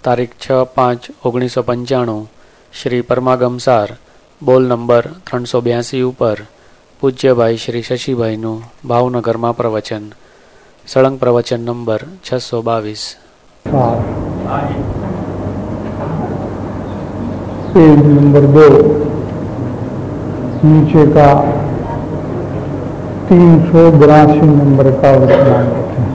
તારીખ 6/5/1995 શ્રી પરમાગમ સાર બોલ નંબર 382 ઉપર પૂજ્યભાઈ શ્રી શશીભાઈનું ભાવનગરમાં પ્રવચન. સળંગ પ્રવચન નંબર 622. पेज नंबर 2 नीचे का 382 नंबर का वचनामृत है.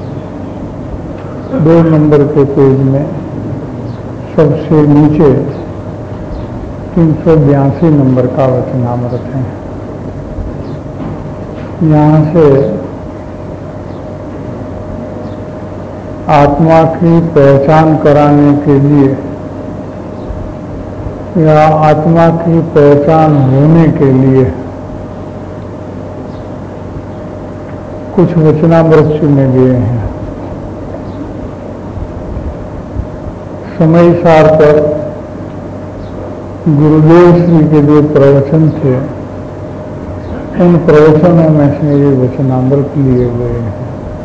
2 नंबर के पेज में सबसे नीचे 382 नंबर का वचनामृत है. यहाँ से आत्मा की पहचान कराने के लिए या आत्मा की पहचान होने के लिए कुछ वचनामृत चुने गए हैं. समय सार पर गुरुदेव श्री के जो प्रवचन थे उन प्रवचनों में से ये वचनामृत लिए गए हैं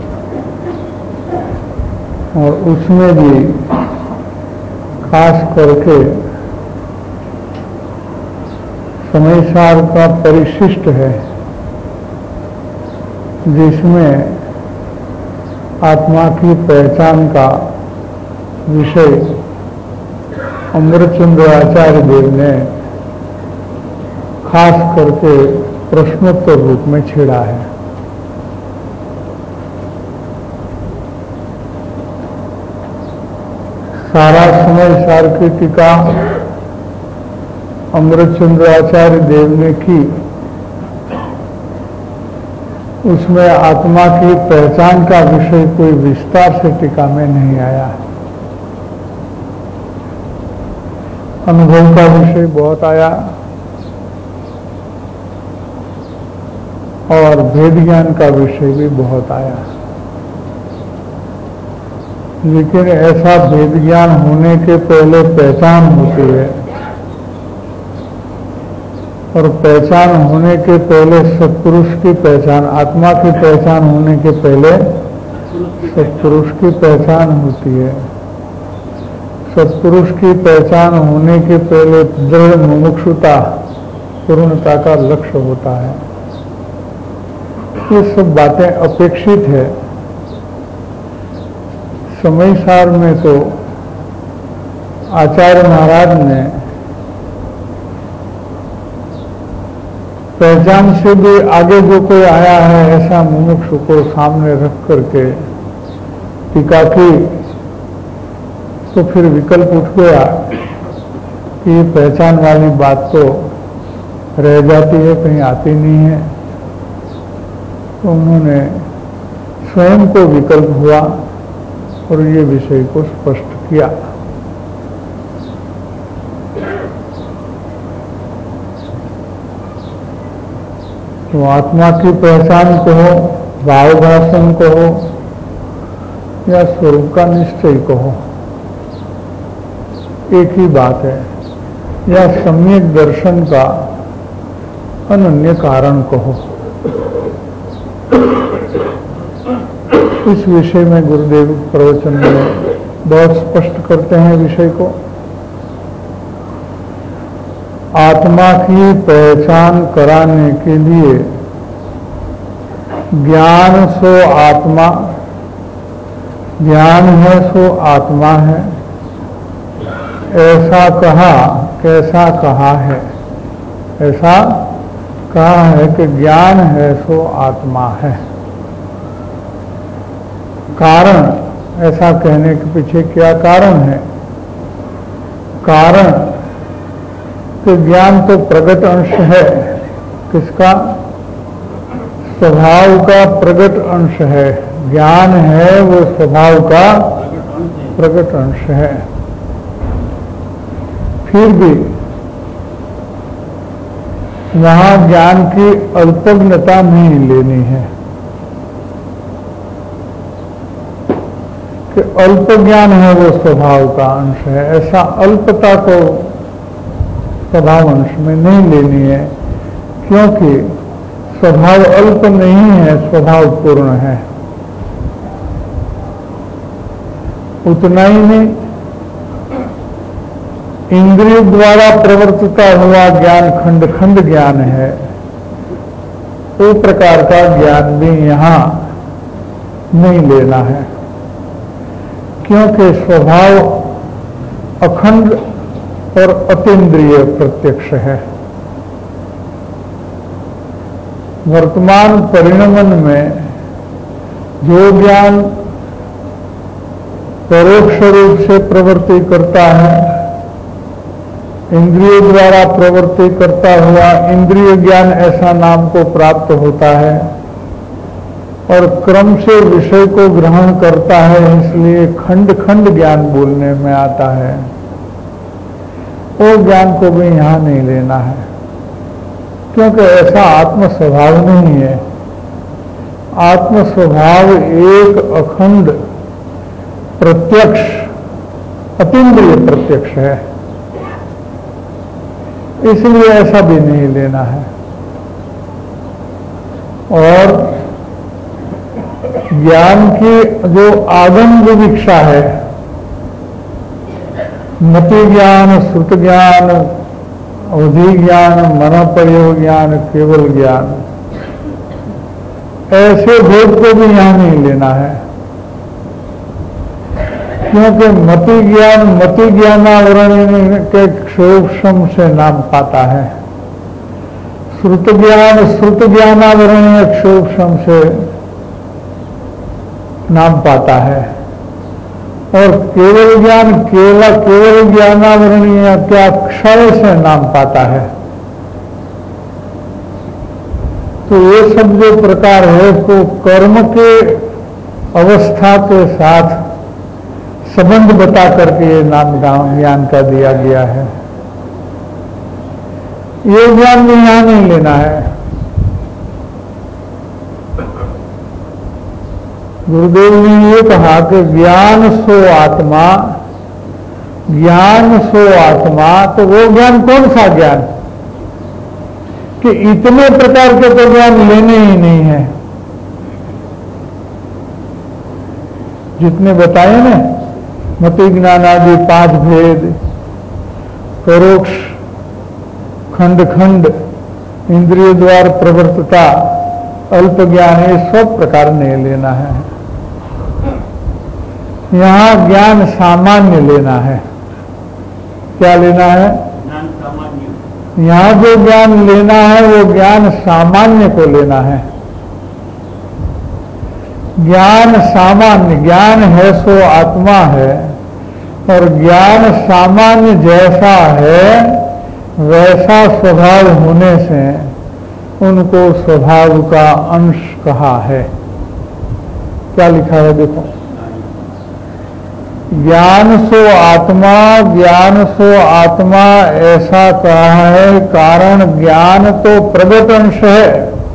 और उसमें भी खास करके समय सार का परिशिष्ट है जिसमें आत्मा की पहचान का विषय अमृतचंद्र आचार्य देव ने खास करके प्रश्नोत्तर रूप में छेड़ा है. सारा समय सार की टीका अमृतचंद्र आचार्य देव ने की. उसमें आत्मा की पहचान का विषय कोई विस्तार से टीका में नहीं आया. अनुभव का विषय बहुत आया और भेद ज्ञान का विषय भी बहुत आया. लेकिन ऐसा भेद ज्ञान होने के पहले पहचान होती है और पहचान होने के पहले सत्पुरुष की पहचान, आत्मा की पहचान होने के पहले सत्पुरुष की पहचान होती है. सत्पुरुष की पहचान होने के पहले दृढ़ मुमुक्षुता पूर्णता का लक्ष्य होता है. ये सब बातें अपेक्षित है. समय सार में तो आचार्य महाराज ने पहचान से भी आगे जो कोई आया है ऐसा मुमुक्षु को सामने रख करके टीका की तो फिर विकल्प उठ गया कि पहचान वाली बात तो रह जाती है, कहीं आती नहीं है. तो उन्होंने स्वयं को विकल्प हुआ और ये विषय को स्पष्ट किया. तो आत्मा की पहचान कहो, भावभाषण कहो या स्वरूप का निश्चय कहो, एक ही बात है. या सम्यक दर्शन का अनन्य कारण कहो. इस विषय में गुरुदेव प्रवचन में बहुत स्पष्ट करते हैं विषय को. आत्मा की पहचान कराने के लिए ज्ञान सो आत्मा, ज्ञान है सो आत्मा है, ऐसा कहा कैसा कहा है. ऐसा कहा है कि ज्ञान है सो आत्मा है. कारण, ऐसा कहने के पीछे क्या कारण है? कारण कि ज्ञान तो प्रगट अंश है. किसका? स्वभाव का प्रगट अंश है. ज्ञान है वो स्वभाव का प्रगट अंश है. फिर भी वहां ज्ञान की अल्पज्ञता नहीं लेनी है कि अल्प ज्ञान है वो स्वभाव का अंश है. ऐसा अल्पता को स्वभाव अंश में नहीं लेनी है, क्योंकि स्वभाव अल्प नहीं है, स्वभाव पूर्ण है. उतना ही नहीं, इंद्रिय द्वारा प्रवर्तिता हुआ ज्ञान खंड खंड ज्ञान है, वो प्रकार का ज्ञान भी यहां नहीं लेना है, क्योंकि स्वभाव अखंड और अतीन्द्रिय प्रत्यक्ष है। वर्तमान परिणमन में जो ज्ञान परोक्ष रूप से प्रवृत्ति करता है, इंद्रिय द्वारा प्रवृत्ति करता हुआ इंद्रिय ज्ञान ऐसा नाम को प्राप्त होता है और क्रम से विषय को ग्रहण करता है, इसलिए खंड खंड ज्ञान बोलने में आता है। वो ज्ञान को भी यहां नहीं लेना है, क्योंकि ऐसा आत्म स्वभाव नहीं है। आत्म स्वभाव एक अखंड प्रत्यक्ष अतीन्द्रिय प्रत्यक्ष है, इसलिए ऐसा भी नहीं लेना है। और ज्ञान की जो आगम विविक्षा है, मति ज्ञान, श्रुत ज्ञान, अवधि ज्ञान, मनोप्रयोग ज्ञान, केवल ज्ञान, ऐसे भेद को भी यहां नहीं लेना है, क्योंकि मति ज्ञानावरण के क्षोभम से नाम पाता है, श्रुत ज्ञानावरण क्षोभम से नाम पाता है, और केवल ज्ञानावरणीय क्या क्षय से नाम पाता है। तो ये सब जो प्रकार है तो कर्म के अवस्था के साथ संबंध बता करके ये नाम ज्ञान का दिया गया है। ये ज्ञान भी यहां नहीं लेना है। गुरुदेव ने ये कहा कि ज्ञान सो आत्मा, तो वो ज्ञान कौन सा ज्ञान कि इतने प्रकार के तो ज्ञान लेने ही नहीं है, जितने बताए ना, मति ज्ञान आदि 5 भेद, परोक्ष, खंड खंड, इंद्रिय द्वार प्रवर्तता, अल्प ज्ञान, ये सब प्रकार नहीं लेना है। यहां ज्ञान सामान्य लेना है। क्या लेना है? यहां जो ज्ञान लेना है वो ज्ञान सामान्य को लेना है। ज्ञान सामान्य, ज्ञान है सो आत्मा है, और ज्ञान सामान्य जैसा है वैसा स्वभाव होने से उनको स्वभाव का अंश कहा है। क्या लिखा है देखो, ज्ञान सो आत्मा ऐसा कहा है, कारण ज्ञान तो प्रगट अंश है,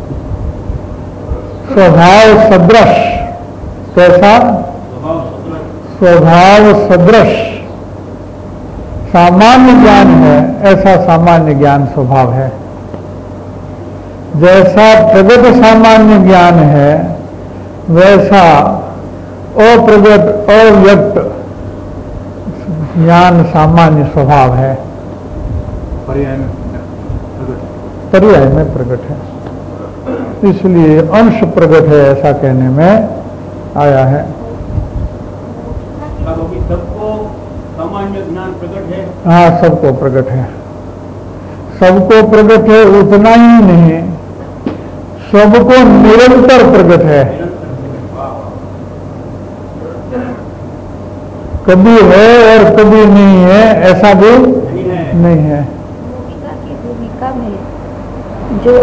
स्वभाव सदृश। कैसा? स्वभाव सदृश सामान्य ज्ञान है, ऐसा सामान्य ज्ञान स्वभाव है। जैसा प्रगट सामान्य ज्ञान है वैसा अप्रगट अव्यक्त ज्ञान सामान्य स्वभाव है, पर्याय में प्रकट है, इसलिए अंश प्रकट है ऐसा कहने में आया है। सबको सामान्य ज्ञान प्रकट है? हाँ, सबको प्रकट है, सबको प्रकट है, उतना ही नहीं, सबको निरंतर प्रकट है। कभी है और कभी नहीं है, ऐसा भी नहीं है। की भूमिका में जो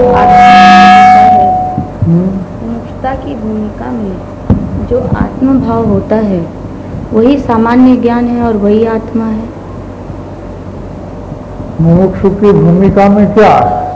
मुमुक्षुता की भूमिका में जो आत्मभाव होता है वही सामान्य ज्ञान है और वही आत्मा है। मुमुक्षु की भूमिका में क्या?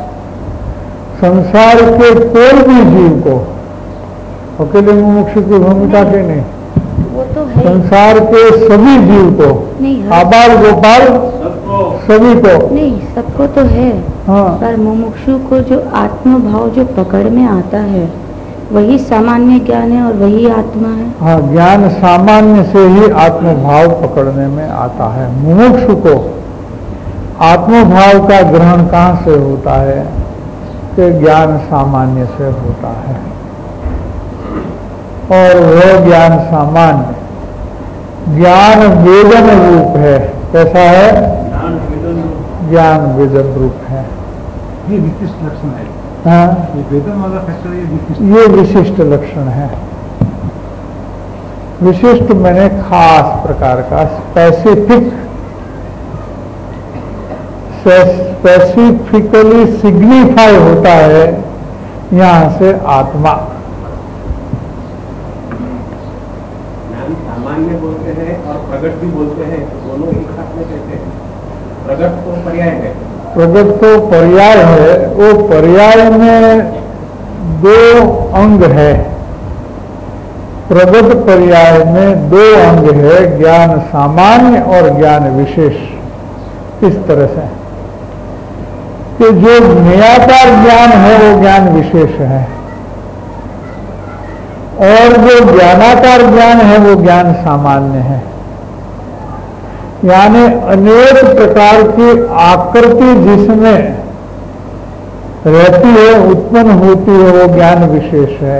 संसार के कोई भी जीव को, अकेले मुमुक्षु की भूमिका के नहीं, वो तो है, संसार के सभी जीव को, आबाल गोपाल सभी को नहीं, सबको तो है। हाँ, पर मुमुक्षु को जो आत्मभाव जो पकड़ में आता है वही सामान्य ज्ञान है और वही आत्मा है। हाँ, ज्ञान सामान्य से ही आत्मभाव पकड़ने में आता है। मुमुक्षु को आत्मभाव का ग्रहण कहाँ से होता है कि ज्ञान सामान्य से होता है, और वह ज्ञान सामान्य ज्ञान वेदन रूप है। कैसा है? ज्ञान वेदन रूप है। ये विशिष्ट लक्षण है। हाँ, ये वेदन वाला फैक्टर ये विशिष्ट लक्षण है। विशिष्ट मैंने खास प्रकार का, स्पेसिफिकली सिग्निफाई होता है यहां से आत्मा। सामान्य बोलते हैं और प्रगट भी बोलते हैं, दोनों एक साथ में कहते हैं। प्रगट तो पर्याय है। प्रगट तो पर्याय है, वो पर्याय में दो अंग है। प्रगट पर्याय में दो अंग है, ज्ञान सामान्य और ज्ञान विशेष। इस तरह से कि जो निराकार ज्ञान है वो ज्ञान विशेष है, और जो ज्ञानाकार ज्ञान है वो ज्ञान सामान्य है। यानी अनेक प्रकार की आकृति जिसमें रहती है, उत्पन्न होती है, वो ज्ञान विशेष है,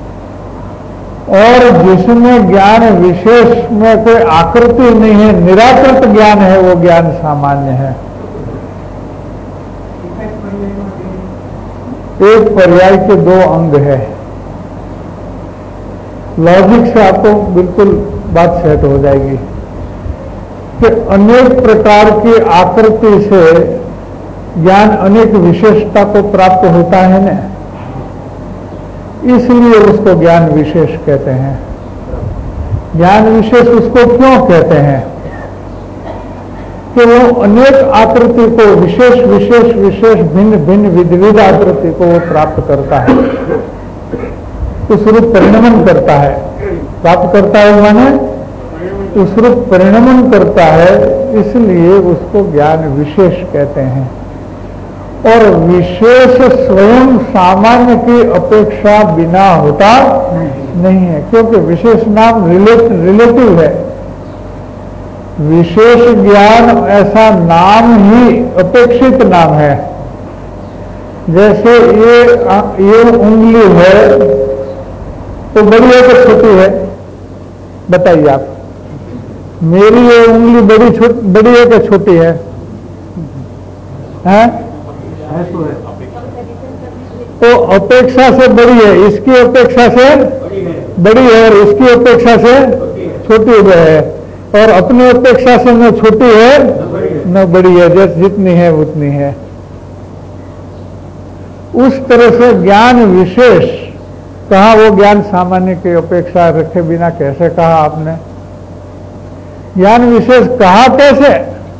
और जिसमें ज्ञान विशेष में कोई आकृति नहीं है, निराकृत ज्ञान है, वो ज्ञान सामान्य है। एक पर्याय के दो अंग है। लॉजिक से आपको बिल्कुल बात सेट हो जाएगी कि अनेक प्रकार की आकृति से ज्ञान अनेक विशेषता को प्राप्त होता है ना, इसलिए उसको ज्ञान विशेष कहते हैं। ज्ञान विशेष उसको क्यों कहते हैं कि वो अनेक आकृति को विशेष विशेष विशेष भिन्न भिन्न विविध आकृति को वो प्राप्त करता है, उस रूप परिणमन करता है। प्राप्त करता है माने उस रूप परिणमन करता है, इसलिए उसको ज्ञान विशेष कहते हैं। और विशेष स्वयं सामान्य की अपेक्षा बिना होता नहीं है, क्योंकि विशेष नाम रिलेटिव है। विशेष ज्ञान ऐसा नाम ही अपेक्षित नाम है। जैसे ये उंगली है तो बड़ी है कि छोटी है? बताइए आप। मेरी ये उंगली बड़ी है कि छोटी है? हैं? तो अपेक्षा से बड़ी है, इसकी अपेक्षा से बड़ी है, और इसकी अपेक्षा से छोटी है, और अपनी अपेक्षा से न छोटी है न बड़ी है, जैसे जितनी है उतनी है। उस तरह से ज्ञान विशेष कहा, वो ज्ञान सामान्य की अपेक्षा रखे बिना कैसे कहा आपने? ज्ञान विशेष कहा कैसे?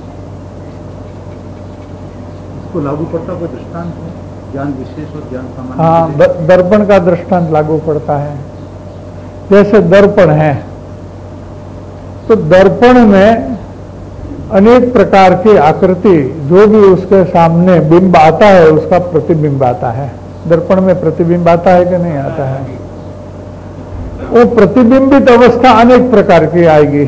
इसको लागू पड़ता कोई दृष्टांत है? ज्ञान विशेष और ज्ञान सामान्य? हाँ, दर्पण का दृष्टांत लागू पड़ता है। जैसे दर्पण है तो दर्पण में अनेक प्रकार की आकृति, जो भी उसके सामने बिंब आता है उसका प्रतिबिंब आता है। दर्पण में प्रतिबिंब आता है कि नहीं आता है? वो प्रतिबिंबित अवस्था अनेक प्रकार की आएगी।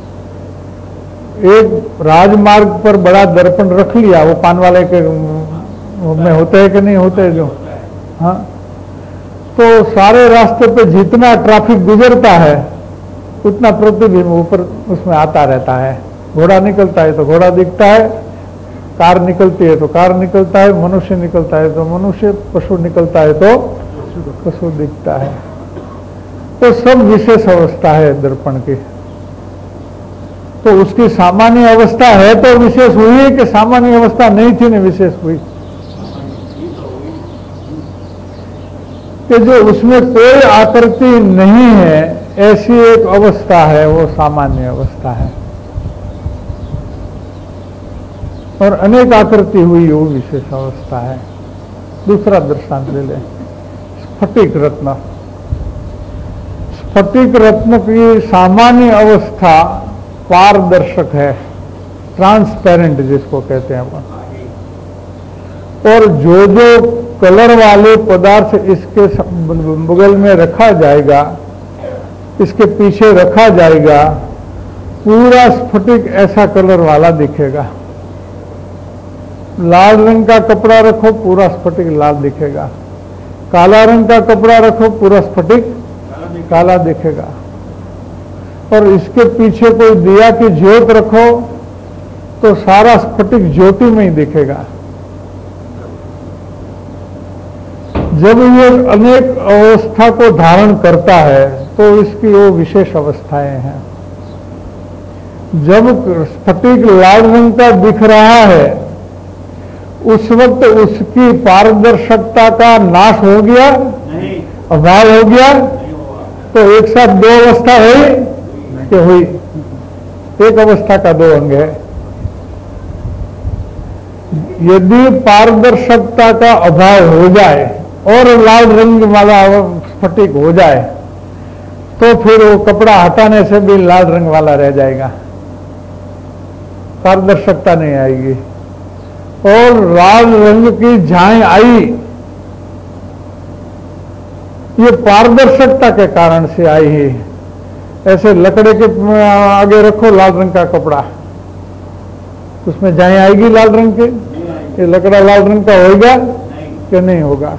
एक राजमार्ग पर बड़ा दर्पण रख लिया, वो पान वाले के में होते हैं कि नहीं होते जो? हाँ, तो सारे रास्ते पे जितना ट्रैफिक गुजरता है उतना प्रतिबिंब ऊपर उसमें आता रहता है। घोड़ा निकलता है तो घोड़ा दिखता है, कार निकलती है तो कार निकलता है, मनुष्य निकलता है तो मनुष्य, पशु निकलता है तो पशु दिखता है। तो सब विशेष अवस्था है दर्पण की। तो उसकी सामान्य अवस्था है तो विशेष हुई है कि सामान्य अवस्था नहीं थी न विशेष हुई? कि जो उसमें कोई आकृति नहीं है ऐसी एक अवस्था है, वो सामान्य अवस्था है, और अनेक आकृति हुई वो विशेष अवस्था है। दूसरा दृष्टांत ले लें, स्फटिक रत्न। स्फटिक रत्न की सामान्य अवस्था पारदर्शक है, ट्रांसपेरेंट जिसको कहते हैं अपन। और जो जो कलर वाले पदार्थ इसके बगल में रखा जाएगा, इसके पीछे रखा जाएगा, पूरा स्फटिक ऐसा कलर वाला दिखेगा। लाल रंग का कपड़ा रखो पूरा स्फटिक लाल दिखेगा, काला रंग का कपड़ा रखो पूरा स्फटिक काला दिखेगा। और इसके पीछे कोई दिया की ज्योत रखो तो सारा स्फटिक ज्योति में ही दिखेगा। जब ये अनेक अवस्था को धारण करता है तो इसकी वो विशेष अवस्थाएं हैं। जब स्फटिक लाल रंग का दिख रहा है उस वक्त उसकी पारदर्शकता का नाश हो गया, अभाव हो गया, तो एक साथ दो अवस्था हुई कि हुई? एक अवस्था का दो अंग है। यदि पारदर्शकता का अभाव हो जाए और लाल रंग वाला स्फटिक हो जाए तो फिर वो कपड़ा हटाने से भी लाल रंग वाला रह जाएगा, पारदर्शकता नहीं आएगी। और लाल रंग की झाई आई, ये पारदर्शकता के कारण से आई है। ऐसे लकड़े के आगे रखो लाल रंग का कपड़ा, उसमें झाई आएगी लाल रंग के? ये लकड़ा लाल रंग का होगा कि नहीं होगा?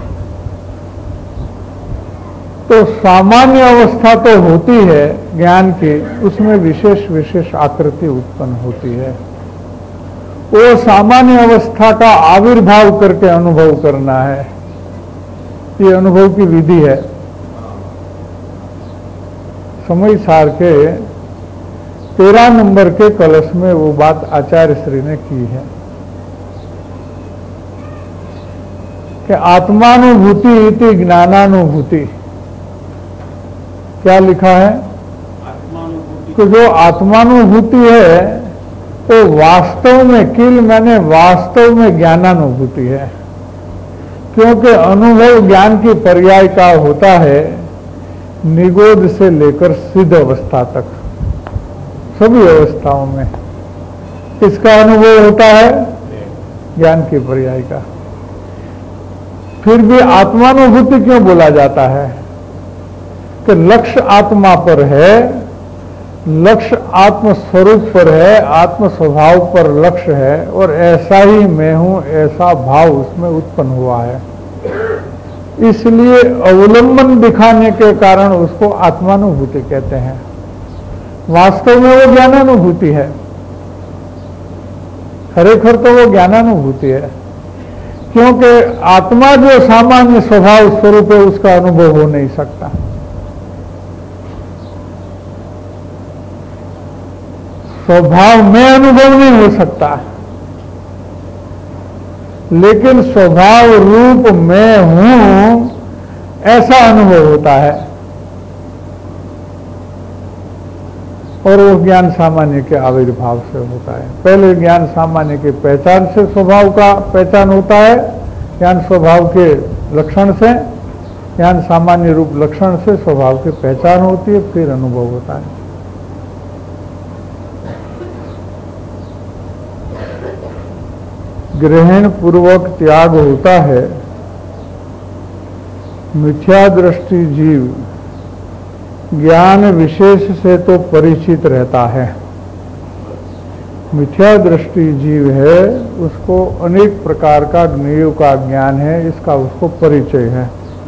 तो सामान्य अवस्था तो होती है ज्ञान की, उसमें विशेष विशेष आकृति उत्पन्न होती है। वो सामान्य अवस्था का आविर्भाव करके अनुभव करना है, ये अनुभव की विधि है। समय सार के 13 नंबर के कलश में वो बात आचार्य श्री ने की है कि आत्मानुभूति इति ज्ञानानुभूति। क्या लिखा है कि जो आत्मानुभूति है तो वास्तव में किल मैंने वास्तव में ज्ञानानुभूति है, क्योंकि अनुभव ज्ञान की पर्याय का होता है निगोद से लेकर सिद्ध अवस्था तक, सभी अवस्थाओं में इसका अनुभव होता है ज्ञान की पर्याय का। फिर भी आत्मानुभूति क्यों बोला जाता है कि लक्ष्य आत्मा पर है, लक्ष्य आत्म स्वरूप पर है, आत्म स्वभाव पर लक्ष्य है, और ऐसा ही मैं हूं ऐसा भाव उसमें उत्पन्न हुआ है। इसलिए अवलंबन दिखाने के कारण उसको आत्मानुभूति कहते हैं। वास्तव में वो ज्ञानानुभूति है, खरेखर तो वो ज्ञानानुभूति है, क्योंकि आत्मा जो सामान्य स्वभाव स्वरूप है उसका अनुभव हो नहीं सकता। स्वभाव में अनुभव नहीं हो सकता, लेकिन स्वभाव रूप में हूं ऐसा अनुभव होता है। और वो ज्ञान सामान्य के आविर्भाव से होता है। पहले ज्ञान सामान्य के पहचान से स्वभाव का पहचान होता है, ज्ञान स्वभाव के लक्षण से, ज्ञान सामान्य रूप लक्षण से स्वभाव की पहचान होती है, फिर अनुभव होता है। ग्रहण पूर्वक त्याग होता है। मिथ्या दृष्टि जीव ज्ञान विशेष से तो परिचित रहता है। मिथ्या दृष्टि जीव है, उसको अनेक प्रकार का ज्ञेय का ज्ञान है, इसका उसको परिचय है।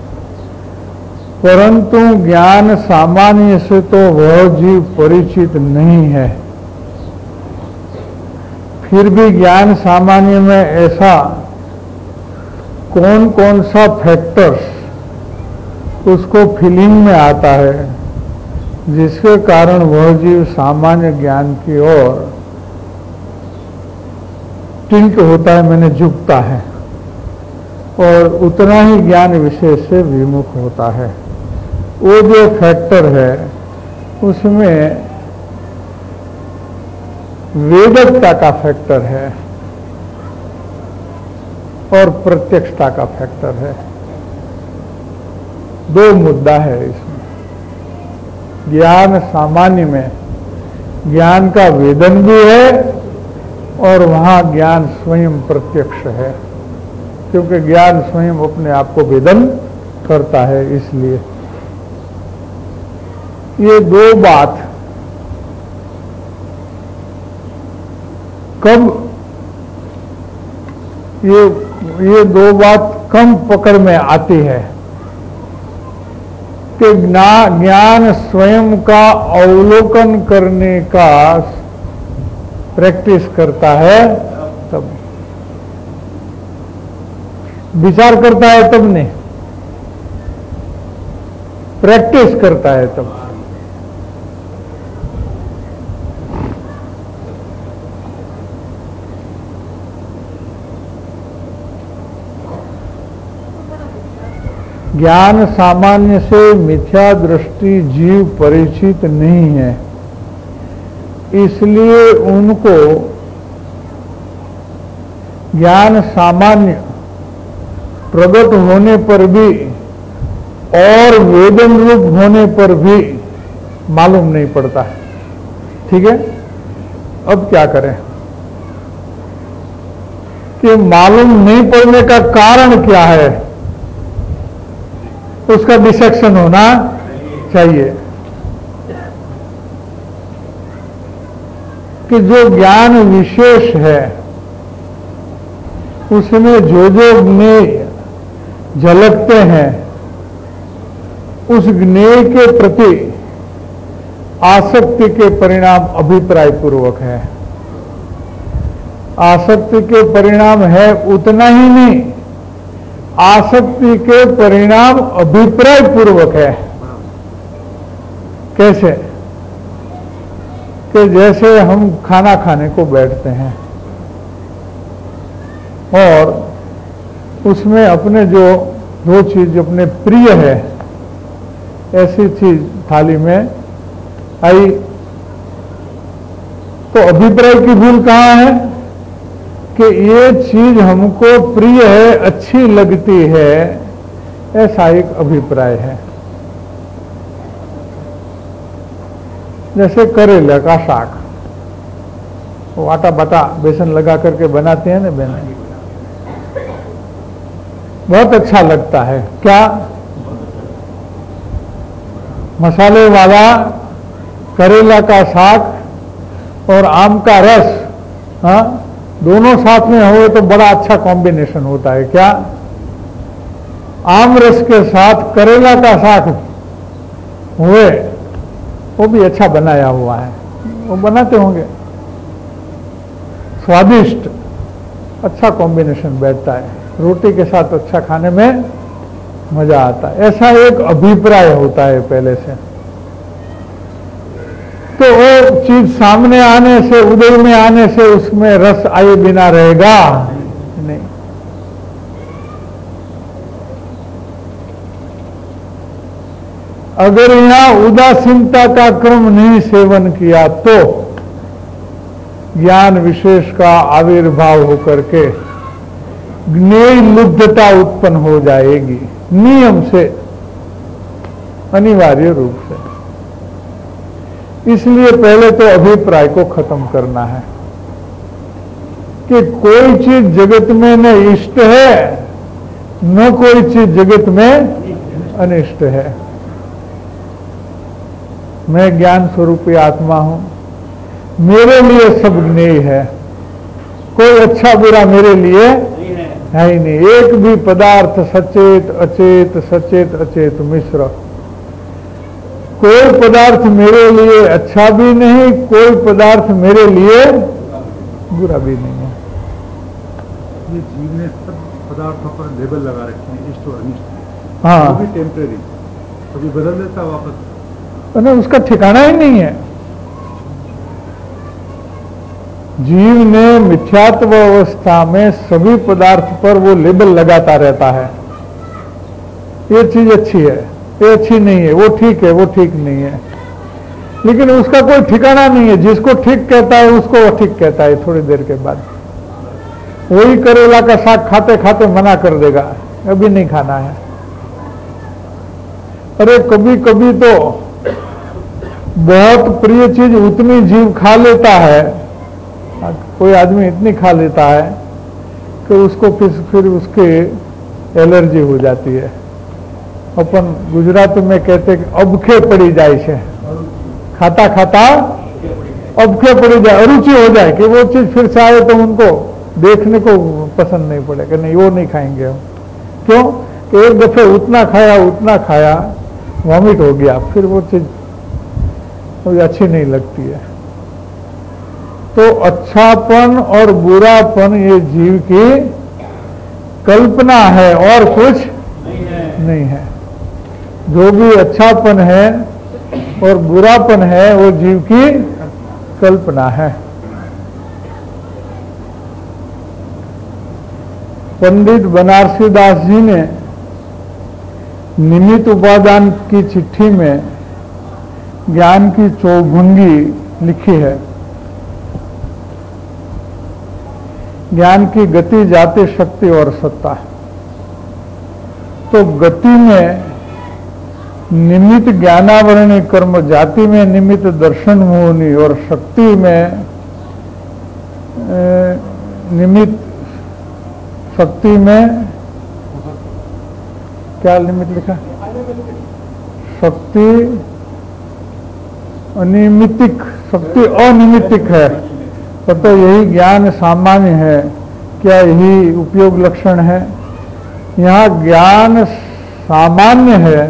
परंतु ज्ञान सामान्य से तो वह जीव परिचित नहीं है। फिर भी ज्ञान सामान्य में ऐसा कौन कौन सा फैक्टर्स उसको फीलिंग में आता है जिसके कारण वह जीव सामान्य ज्ञान की ओर टिल्ट होता है, मैंने झुकता है, और उतना ही ज्ञान विशेष से विमुख होता है। वो जो फैक्टर है उसमें वेदकता का फैक्टर है और प्रत्यक्षता का फैक्टर है। दो मुद्दा है इसमें। ज्ञान सामान्य में ज्ञान का वेदन भी है और वहां ज्ञान स्वयं प्रत्यक्ष है, क्योंकि ज्ञान स्वयं अपने आप को वेदन करता है। इसलिए ये दो बात कब ये दो बात कम पकड़ में आती है कि ज्ञान स्वयं का अवलोकन करने का प्रैक्टिस करता है तब, विचार करता है तब नहीं, प्रैक्टिस करता है तब। ज्ञान सामान्य से मिथ्या दृष्टि जीव परिचित नहीं है, इसलिए उनको ज्ञान सामान्य प्रकट होने पर भी और वेदन रूप होने पर भी मालूम नहीं पड़ता है। ठीक है, अब क्या करें कि मालूम नहीं पड़ने का कारण क्या है, उसका डिसेक्शन होना चाहिए कि जो ज्ञान विशेष है उसमें जो ज्ञेय झलकते हैं उस ज्ञेय के प्रति आसक्ति के परिणाम अभिप्राय पूर्वक है। आसक्ति के परिणाम है उतना ही नहीं, आसक्ति के परिणाम अभिप्राय पूर्वक है। कैसे कि जैसे हम खाना खाने को बैठते हैं और उसमें अपने जो दो चीज अपने प्रिय है ऐसी चीज थाली में आई, तो अभिप्राय की भूल कहां है कि ये चीज हमको प्रिय है, अच्छी लगती है, ऐसा एक अभिप्राय है। जैसे करेला का साग, वो आटा बाटा बेसन लगा करके बनाते हैं ना बहन, बहुत अच्छा लगता है। क्या मसाले वाला करेला का साग और आम का रस, हाँ, दोनों साथ में हो तो बड़ा अच्छा कॉम्बिनेशन होता है। क्या आम रस के साथ करेला का साग हुए, वो भी अच्छा बनाया हुआ है, वो बनाते होंगे, स्वादिष्ट अच्छा कॉम्बिनेशन बैठता है, रोटी के साथ अच्छा खाने में मजा आता है। ऐसा एक अभिप्राय होता है पहले से। तो वो चीज सामने आने से, उदय में आने से उसमें रस आए बिना रहेगा नहीं। अगर यहां उदासीनता का क्रम नहीं सेवन किया तो ज्ञान विशेष का आविर्भाव होकर के ज्ञेय लुब्धता उत्पन्न हो जाएगी, नियम से, अनिवार्य रूप से। इसलिए पहले तो अभिप्राय को खत्म करना है कि कोई चीज जगत में न इष्ट है, न कोई चीज जगत में अनिष्ट है। मैं ज्ञान स्वरूपी आत्मा हूं, मेरे लिए सब ज्ञेय है, कोई अच्छा बुरा मेरे लिए है ही नहीं। एक भी पदार्थ सचेत अचेत, सचेत अचेत मिश्र, कोई पदार्थ मेरे लिए अच्छा भी नहीं, कोई पदार्थ मेरे लिए बुरा भी नहीं है। ये जीव ने सब पदार्थों पर लेबल लगा रखे हैं, इष्ट और अनिष्ट। हाँ, वो भी टेम्परेरी, कभी बदल देता वापस, ना उसका ठिकाना ही नहीं है। जीव ने मिथ्यात्व अवस्था में सभी पदार्थ पर वो लेबल लगाता रहता है, ये चीज अच्छी है, ये अच्छी नहीं है, वो ठीक है, वो ठीक नहीं है, लेकिन उसका कोई ठिकाना नहीं है। जिसको ठीक कहता है उसको वो ठीक कहता है, थोड़ी देर के बाद वही करेला का साग खाते खाते मना कर देगा, अभी नहीं खाना है। अरे कभी कभी तो बहुत प्रिय चीज उतनी जीव खा लेता है, कोई आदमी इतनी खा लेता है कि उसको फिर उसके एलर्जी हो जाती है। अपन गुजरात में कहते कि अबखे पड़ी जाए છે, खाता खाता अबखे पड़ी जाए, अरुचि हो जाए कि वो चीज फिर से आए तो उनको देखने को पसंद नहीं पड़ेगा, नहीं वो नहीं खाएंगे हम। क्यों कि एक दफे उतना खाया वॉमिट हो गया, फिर वो चीज कोई अच्छी नहीं लगती है। तो अच्छापन और बुरापन ये जीव की कल्पना है और कुछ नहीं है। जो भी अच्छापन है और बुरापन है वो जीव की कल्पना है। पंडित बनारसी दास जी ने निमित्त उपादान की चिट्ठी में ज्ञान की चौभंगी लिखी है। ज्ञान की गति, जाति, शक्ति और सत्ता। तो गति में निमित्त ज्ञानावरणी कर्म, जाति में निमित्त दर्शन मोहनी और शक्ति में निमित्त, शक्ति में क्या निमित्त लिखा? शक्ति अनिमित्तिक, शक्ति अनिमित्तिक है। तो यही ज्ञान सामान्य है, क्या यही उपयोग लक्षण है? यहाँ ज्ञान सामान्य है,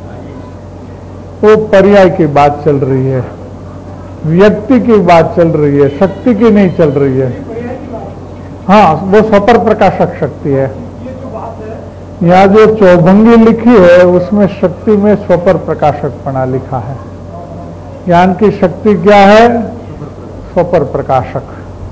वो पर्याय की बात चल रही है, व्यक्ति की बात चल रही है, शक्ति की नहीं चल रही है। हाँ, वो स्वपर प्रकाशक शक्ति है। यहाँ जो चौभंगी लिखी है उसमें शक्ति में स्वपर प्रकाशकपना लिखा है। ज्ञान की शक्ति क्या है? स्वपर प्रकाशक।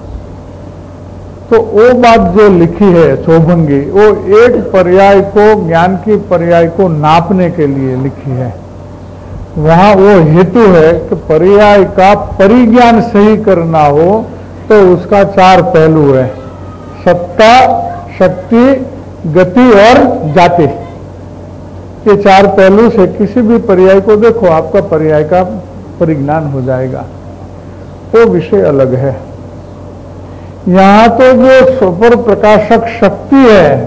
तो वो बात जो लिखी है चौभंगी, वो एक पर्याय को, ज्ञान की पर्याय को नापने के लिए लिखी है। वहां वो हेतु है कि पर्याय का परिज्ञान सही करना हो तो उसका 4 पहलू है: सत्ता, शक्ति, गति और जाति। ये 4 पहलू से किसी भी पर्याय को देखो, आपका पर्याय का परिज्ञान हो जाएगा। तो विषय अलग है। यहां तो जो स्वपर प्रकाशक शक्ति है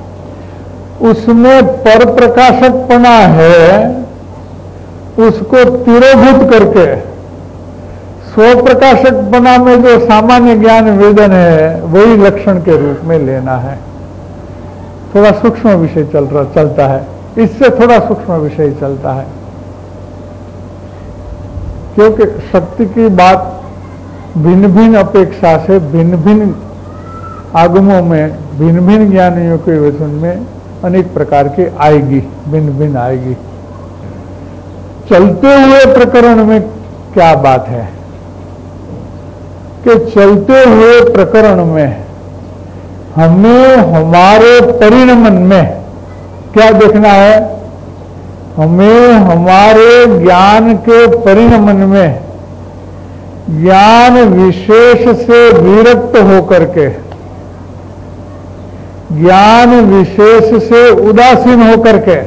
उसमें पर प्रकाशकपना है, उसको तिरोभूत करके स्व प्रकाशकपना में जो सामान्य ज्ञान वेदन है वही लक्षण के रूप में लेना है। थोड़ा सूक्ष्म विषय चलता है, इससे थोड़ा सूक्ष्म विषय चलता है, क्योंकि शक्ति की बात भिन्न भिन्न अपेक्षा से भिन्न भिन्न आगमों में, भिन्न भिन्न ज्ञानियों के वचन में अनेक प्रकार की आएगी, भिन्न भिन्न आएगी। चलते हुए प्रकरण में क्या बात है कि चलते हुए प्रकरण में हमें हमारे परिणमन में क्या देखना है? हमें हमारे ज्ञान के परिणमन में ज्ञान विशेष से विरक्त होकर के, ज्ञान विशेष से उदासीन होकर के,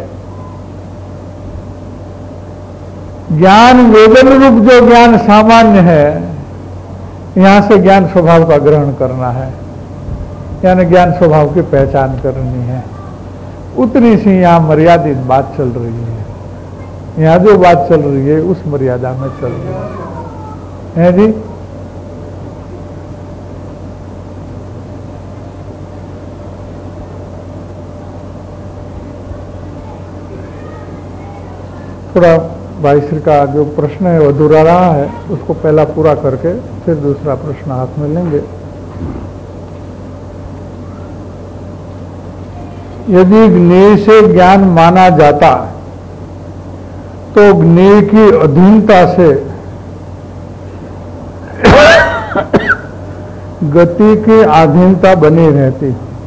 ज्ञान वेदन रूप जो ज्ञान सामान्य है, यहां से ज्ञान स्वभाव का ग्रहण करना है, यानी ज्ञान स्वभाव की पहचान करनी है। उतनी सी यहां मर्यादित बात चल रही है। यहां जो बात चल रही है उस मर्यादा में चल रही है जी। थोड़ा भाई श्री का जो प्रश्न है अधूरा रहा है, उसको पहला पूरा करके फिर दूसरा प्रश्न हाथ में लेंगे। यदि ज्ञेय से ज्ञान माना जाता तो ज्ञेय की अधीनता से गति की अधीनता बनी रहती।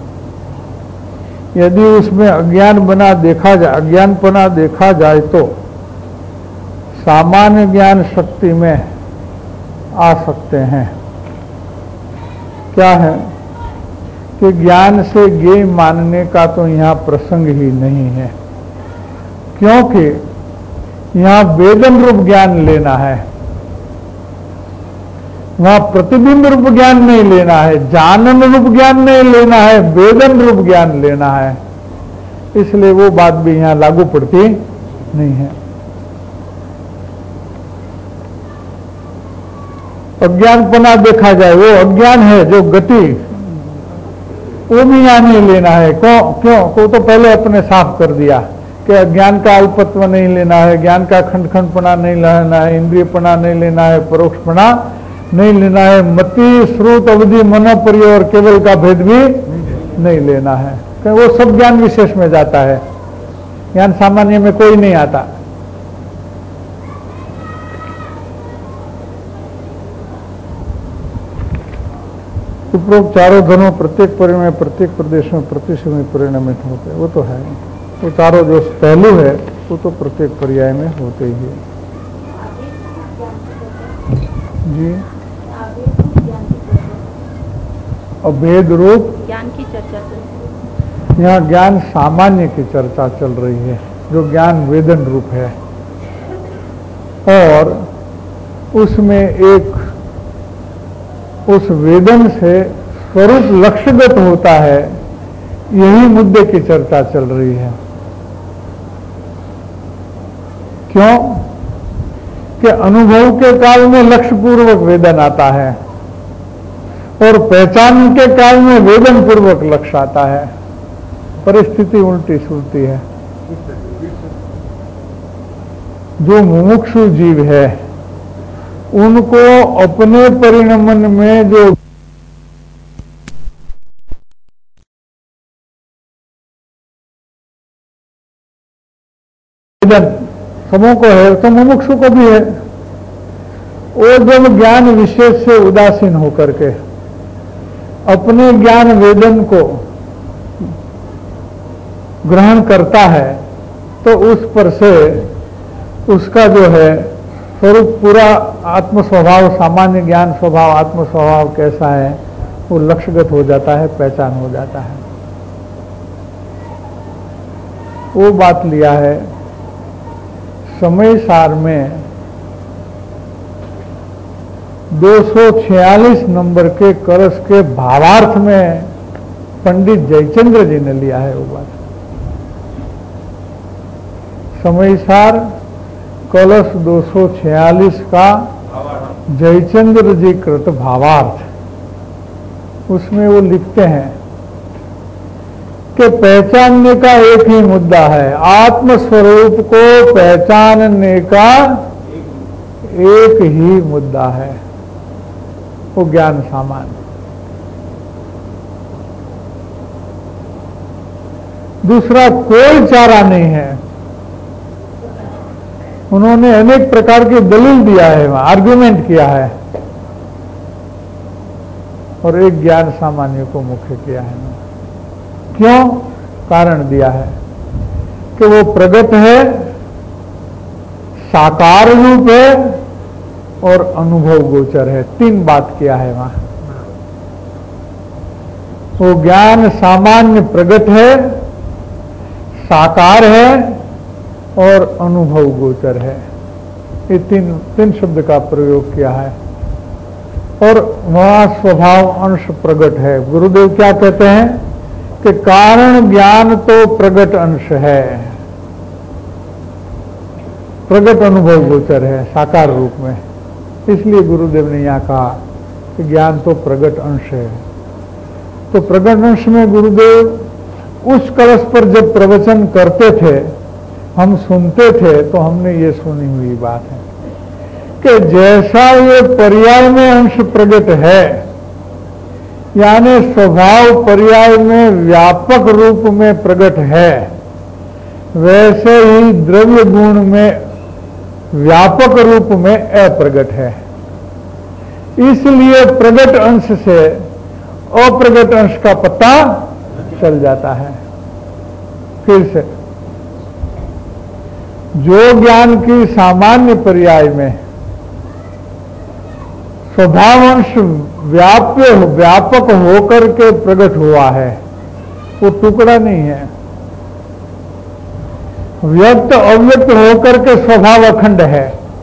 यदि उसमें अज्ञानपना देखा जाए तो सामान्य ज्ञान शक्ति में आ सकते हैं। क्या है कि ज्ञान से ज्ञेय मानने का तो यहां प्रसंग ही नहीं है, क्योंकि यहां वेदन रूप ज्ञान लेना है, वहां प्रतिबिंब रूप ज्ञान नहीं लेना है, जानन रूप ज्ञान नहीं लेना है, वेदन रूप ज्ञान लेना है। इसलिए वो बात भी यहां लागू पड़ती नहीं है। अज्ञानपना देखा जाए, वो अज्ञान है जो गति वो भी यहाँ नहीं लेना है। क्यों? वो तो पहले अपने साफ कर दिया कि ज्ञान का अल्पत्व नहीं लेना है, ज्ञान का खंड खंडपना नहीं लेना है, इंद्रियपना नहीं लेना है, परोक्षपना नहीं लेना है, मति श्रुत अवधि मनोपरि और केवल का भेद भी नहीं लेना है। वो सब ज्ञान विशेष में जाता है, ज्ञान सामान्य में कोई नहीं आता। उपरोक्त चारों धनों प्रत्येक परि में, प्रत्येक प्रदेश में प्रतिशत परिणमित होते, वो तो है। वो चारों जो पहलू है वो तो प्रत्येक पर्याय में होते ही है। जी, अभेद रूप ज्ञान की चर्चा चल, यहाँ ज्ञान सामान्य की चर्चा चल रही है, जो ज्ञान वेदन रूप है, और उसमें एक उस वेदन से स्वरूप लक्ष्यगत होता है, यही मुद्दे की चर्चा चल रही है। क्यों? कि अनुभव के काल में लक्ष्य पूर्वक वेदन आता है और पहचान के काल में वेदन पूर्वक लक्ष्य आता है। परिस्थिति उल्टी सुलटी है। जो मुमुक्षु जीव है उनको अपने परिणमन में जो समूह को है तो मुमुक्षु को भी है। वो जब ज्ञान विशेष से उदासीन होकर के अपने ज्ञान वेदन को ग्रहण करता है तो उस पर से उसका जो है स्वरूप पूरा आत्म स्वभाव, सामान्य ज्ञान स्वभाव, आत्म स्वभाव कैसा है वो लक्ष्यगत हो जाता है, पहचान हो जाता है। वो बात लिया है समय सार में 246 नंबर के कलश के भावार्थ में पंडित जयचंद्र जी ने लिया है वो बात। समय सार कलश 246 का जयचंद्र जी कृत भावार्थ, उसमें वो लिखते हैं कि पहचानने का एक ही मुद्दा है, आत्मस्वरूप को पहचानने का एक ही मुद्दा है, वो ज्ञान सामान्य। दूसरा कोई चारा नहीं है। उन्होंने अनेक प्रकार की दलील दिया है, आर्गुमेंट किया है, और एक ज्ञान सामान्य को मुख्य किया है। क्यों? कारण दिया है कि वो प्रगट है, साकार रूप है और अनुभव गोचर है। तीन बात किया है वहां। वो ज्ञान सामान्य प्रगट है, साकार है और अनुभव गोचर है। ये तीन शब्द का प्रयोग किया है। और वहां स्वभाव अंश प्रगट है। गुरुदेव क्या कहते हैं कि कारण ज्ञान तो प्रगट अंश है, प्रगट अनुभव गोचर है साकार रूप में। इसलिए गुरुदेव ने यहां कहा कि ज्ञान तो प्रगट अंश है। तो प्रगट अंश में गुरुदेव उस कलश पर जब प्रवचन करते थे, हम सुनते थे, तो हमने ये सुनी हुई बात है कि जैसा ये पर्याय में अंश प्रगट है, यानी स्वभाव पर्याय में व्यापक रूप में प्रगट है, वैसे ही द्रव्य गुण में व्यापक रूप में अप्रगट है। इसलिए प्रगट अंश से अप्रगट अंश का पता चल जाता है। फिर से जो ज्ञान की सामान्य पर्याय में स्वभाव अंश व्यापक होकर के प्रकट हुआ है, वो टुकड़ा नहीं है। व्यक्त अव्यक्त होकर के स्वभाव अखंड है।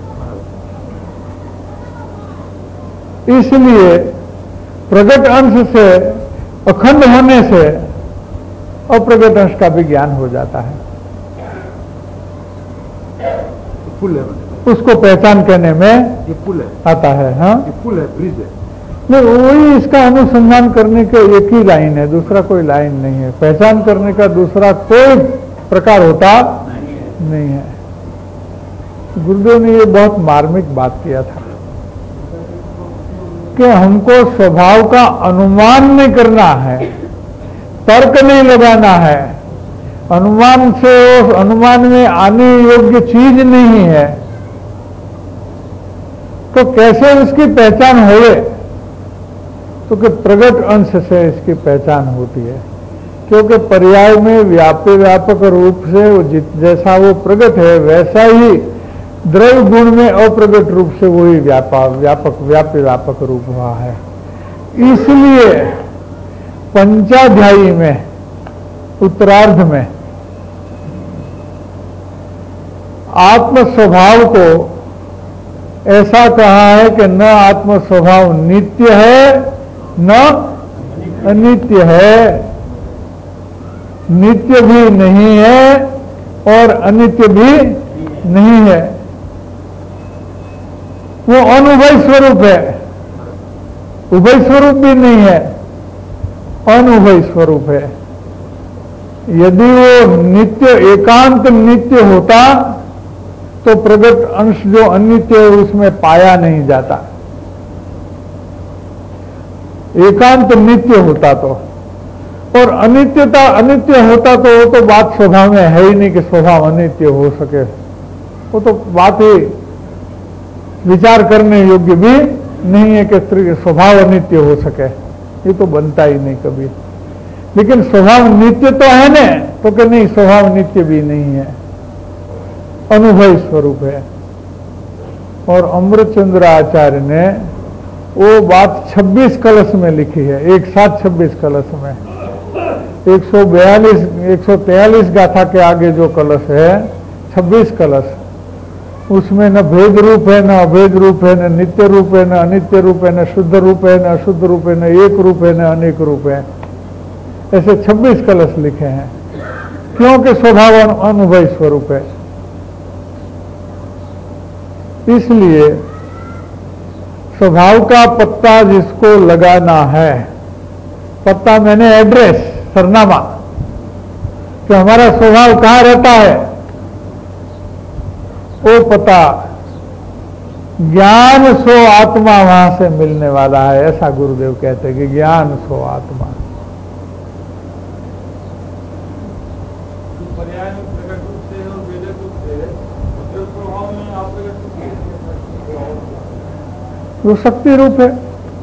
इसलिए प्रगट अंश से, अखंड होने से अप्रगट अंश का भी ज्ञान हो जाता है। पुल है, उसको पहचान करने में ये पुल है, आता है। हाँ, ये पुल है, ब्रिज है। नहीं, वही इसका अनुसंधान करने के एक ही लाइन है, दूसरा कोई लाइन नहीं है। पहचान करने का दूसरा कोई प्रकार होता नहीं है। गुरुदेव ने ये बहुत मार्मिक बात किया था कि हमको स्वभाव का अनुमान नहीं करना है, तर्क नहीं लगाना है, अनुमान से उस अनुमान में आने योग्य चीज नहीं है, तो कैसे उसकी पहचान होए? तो कि प्रगट अंश से इसकी पहचान होती है, क्योंकि पर्याय में व्यापक रूप से वो जैसा वो प्रगट है वैसा ही द्रव्य गुण में अप्रगट रूप से वही व्यापक रूप हुआ है। इसलिए पंचाध्यायी में उत्तरार्ध में आत्म स्वभाव को ऐसा कहा है कि न आत्म स्वभाव नित्य है न अनित्य है, नित्य भी नहीं है और अनित्य भी नहीं है, वो अनुभव स्वरूप है, उभय स्वरूप भी नहीं है, अनुभव स्वरूप है। यदि वो नित्य एकांत नित्य होता तो प्रगट अंश जो अनित्य है उसमें पाया नहीं जाता। एकांत नित्य होता तो, और अनित्यता अनित्य होता तो वो तो बात स्वभाव में है ही नहीं कि स्वभाव अनित्य हो सके, वो तो बात ही विचार करने योग्य भी नहीं है कि स्वभाव अनित्य हो सके, ये तो बनता ही नहीं कभी। लेकिन स्वभाव नित्य तो है ना, तो कि नहीं स्वभाव नित्य भी नहीं है, अनुभव स्वरूप है। और अमृतचंद्र आचार्य ने वो बात 26 कलश में लिखी है, एक साथ 26 कलश में। 143 गाथा के आगे जो कलश है 26 कलश, उसमें न भेद रूप है, न अभेद रूप है, न नित्य रूप है, न अनित्य रूप है, न शुद्ध रूप है, न अशुद्ध रूप है, न एक रूप है, न अनेक रूप है। ऐसे 26 कलश लिखे हैं, क्योंकि स्वभाव अनुभव स्वरूप है। इसलिए स्वभाव का पत्ता जिसको लगाना है, पत्ता मैंने एड्रेस, सरनामा, कि हमारा स्वभाव कहां रहता है, वो पता ज्ञान सो आत्मा वहां से मिलने वाला है। ऐसा गुरुदेव कहते हैं कि ज्ञान सो आत्मा। वो शक्ति रूप है,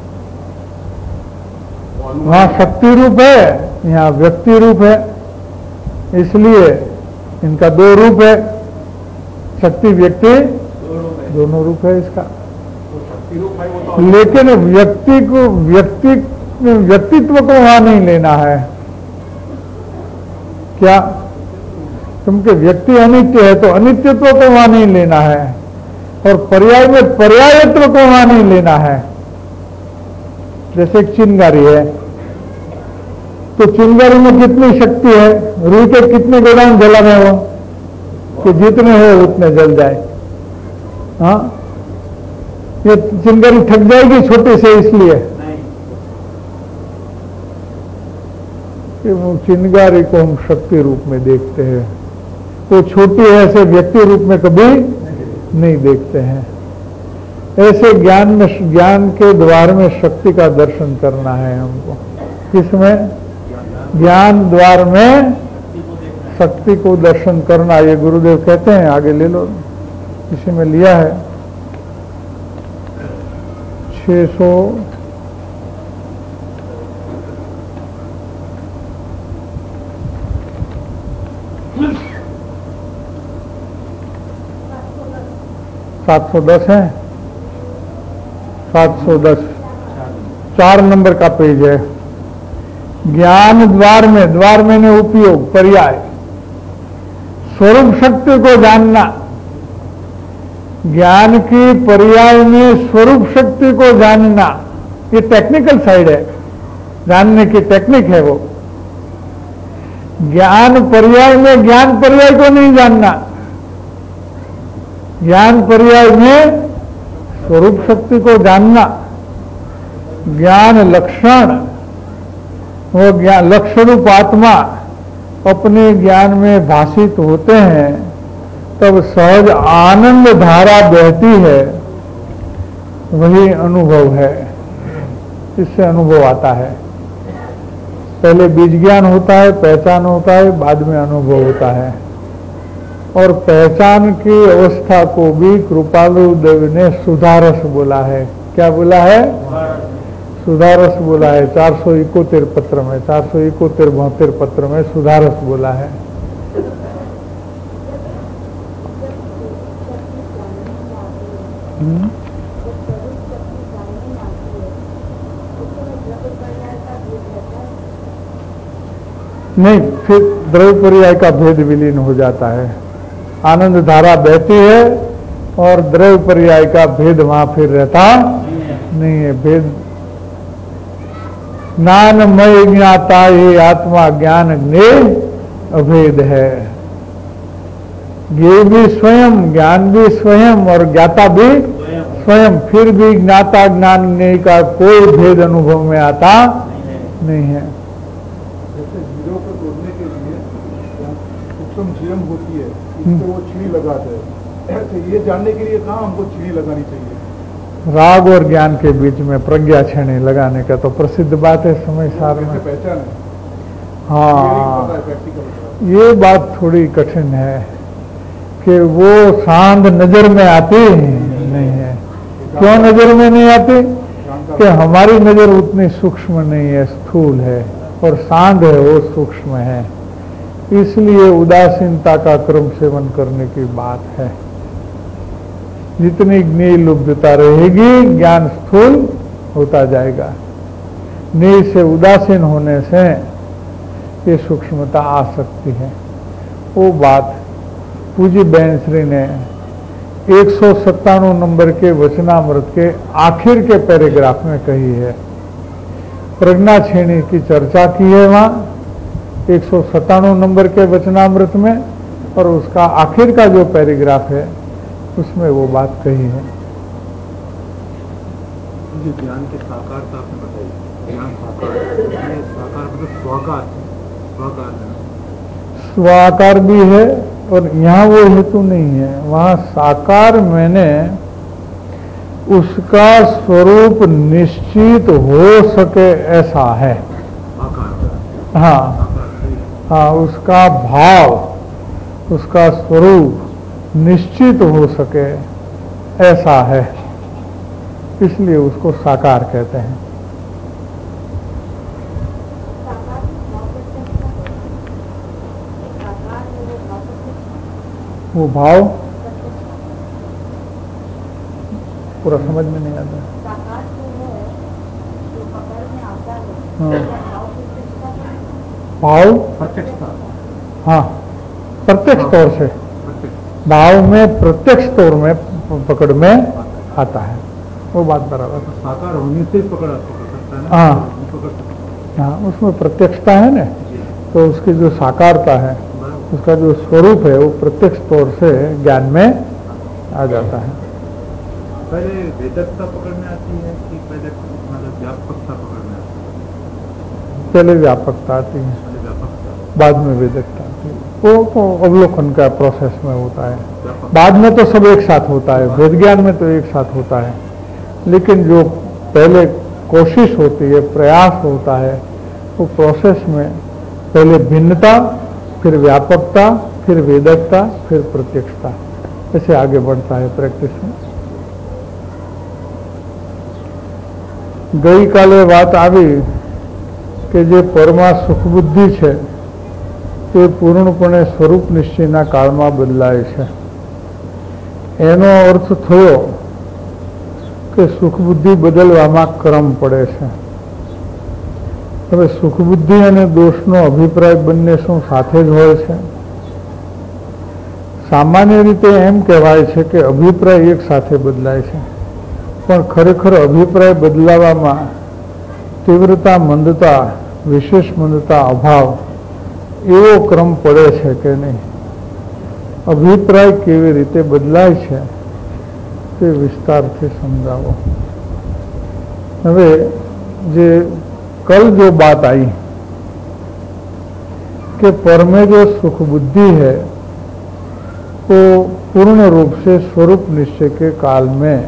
वहां शक्ति रूप है, यहाँ व्यक्ति रूप है, इसलिए इनका दो रूप है, शक्ति व्यक्ति दोनों रूप है इसका। लेकिन व्यक्तित्व को वहां नहीं लेना है। क्या? क्योंकि व्यक्ति अनित्य है तो अनित्यत्व को वहां नहीं लेना है, और पर्याय में पर्यायत्व को वहां नहीं लेना है। जैसे एक चिंगारी है, तो चिंगारी में कितनी शक्ति है, रुई के कितने गोदाम जला रहे हो कि जितने हो उतने जल जाए। हाँ, ये चिंगारी थक जाएगी छोटे से, इसलिए कि वो चिंगारी को हम शक्ति रूप में देखते हैं, वो छोटी है ऐसे व्यक्ति रूप में कभी नहीं देखते हैं। ऐसे ज्ञान के द्वार में शक्ति का दर्शन करना है हमको। किसमें? ज्ञान द्वार में शक्ति को दर्शन करना, ये गुरुदेव कहते हैं। आगे ले लो, इसी में लिया है 600 710 है, 710 4 नंबर का पेज है। ज्ञान द्वार में ने उपयोग पर्याय, स्वरूप शक्ति को जानना। ज्ञान की पर्याय में स्वरूप शक्ति को जानना, ये टेक्निकल साइड है, जानने की टेक्निक है वो। ज्ञान पर्याय में ज्ञान पर्याय को नहीं जानना, ज्ञान पर्याय में स्वरूप शक्ति को जानना। ज्ञान लक्षण, वो ज्ञान लक्षण रूप आत्मा अपने ज्ञान में भाषित होते हैं, तब सहज आनंद धारा बहती है, वही अनुभव है। इससे अनुभव आता है। पहले बीज ज्ञान होता है, पहचान होता है, बाद में अनुभव होता है। और पहचान की अवस्था को भी कृपालु देव ने सुधारस बोला है। क्या बोला है? सुधारस बोला है। 471 पत्र में, 471-72 पत्र में सुधारस बोला है। नहीं, फिर द्रव्य पर्याय का भेद विलीन हो जाता है। आनंद धारा बहती है और द्रव्य पर्याय का भेद वहां फिर रहता नहीं है। भेद ज्ञानमय ज्ञाता ये आत्मा ज्ञान ज्ञेय अभेद है। ये भी स्वयं, ज्ञान भी स्वयं और ज्ञाता भी स्वयं, फिर भी ज्ञाता ज्ञान ज्ञेय का कोई भेद अनुभव में आता नहीं है। जैसे जीरो को तोड़ने के लिए सूक्ष्म जीएम होती है, इसको वो छीनी लगाते हैं, तो ये जानने के लिए कहाँ हमको छीनी लगानी चाहिए? राग और ज्ञान के बीच में प्रज्ञा छेनी लगाने का तो प्रसिद्ध बात है समय सार में। पहचान है। हाँ, ये बात थोड़ी कठिन है कि वो सांध नजर में आती नहीं है। क्यों नजर में नहीं आती? कि हमारी नजर उतनी सूक्ष्म नहीं है, स्थूल है, और सांध है वो सूक्ष्म है। इसलिए उदासीनता का क्रम सेवन करने की बात है। जितनी ज्ञेय लुब्धता रहेगी, ज्ञान स्थूल होता जाएगा। ज्ञेय से उदासीन होने से ये सूक्ष्मता आ सकती है। वो बात पूज्य बहन श्री ने 197 नंबर के वचनामृत के आखिर के पैराग्राफ में कही है। प्रज्ञा छेनी की चर्चा की है वहां 197 नंबर के वचनामृत में, और उसका आखिर का जो पैराग्राफ है उसमें वो बात कही है। जो ज्ञान के साकारता आपने बताई, ज्ञान साकार मतलब स्वाकार, स्वाकार है, स्वाकार भी है, और यहाँ वो हेतु नहीं है। वहाँ साकार मैंने उसका स्वरूप निश्चित हो सके ऐसा है। हाँ हाँ, उसका भाव, उसका स्वरूप निश्चित हो सके ऐसा है, इसलिए उसको साकार कहते हैं। वो भाव पूरा समझ में नहीं आता। हाँ, भाव प्रत्यक्षता, हाँ, प्रत्यक्ष तौर से भाव में प्रत्यक्ष तौर में पकड़ में आता है। वो बात बराबर। साकार होने से पकड़ सकता है ना? हाँ हाँ, उसमें प्रत्यक्षता है ना, तो उसकी जो साकारता है, उसका जो स्वरूप है, वो प्रत्यक्ष तौर से ज्ञान में आ जाता है। पहले वेदकता पकड़ में आती है कि पहले मतलब व्यापकता पकड़ में आती है? पहले व्यापकता आती है, बाद में वेदकता आती है। वो तो अवलोकन का प्रोसेस में होता है। बाद में तो सब एक साथ होता है, वेद ज्ञान में तो एक साथ होता है, लेकिन जो पहले कोशिश होती है, प्रयास होता है, वो प्रोसेस में पहले भिन्नता, फिर व्यापकता, फिर वेदकता, फिर प्रत्यक्षता, ऐसे आगे बढ़ता है प्रैक्टिस में। गई काले बात આવી કે જે પરમા સુખ બુદ્ધિ છે તે પૂર્ણપણે સ્વરૂપ નિશ્ચયના કાળમાં બદલાય છે। એનો અર્થ થયો કે સુખ બુદ્ધિ બદલવામાં ક્રમ પડે છે। હવે સુખ બુદ્ધિ અને દોષનો અભિપ્રાય બંને શું સાથે જ હોય છે? સામાન્ય રીતે એમ કહેવાય છે કે અભિપ્રાય એક સાથે બદલાય છે, પણ ખરેખર અભિપ્રાય બદલાવામાં तीव्रता, मंदता, विशेष मंदता, अभाव एवो क्रम पड़े छे के नहीं? अभिप्राय केवी रीते बदलाय छे ते विस्तार थी समजावो। हवे जे कल जो बात आई कि पर में जो सुख बुद्धि है वो पूर्ण रूप से स्वरूप निश्चय के काल में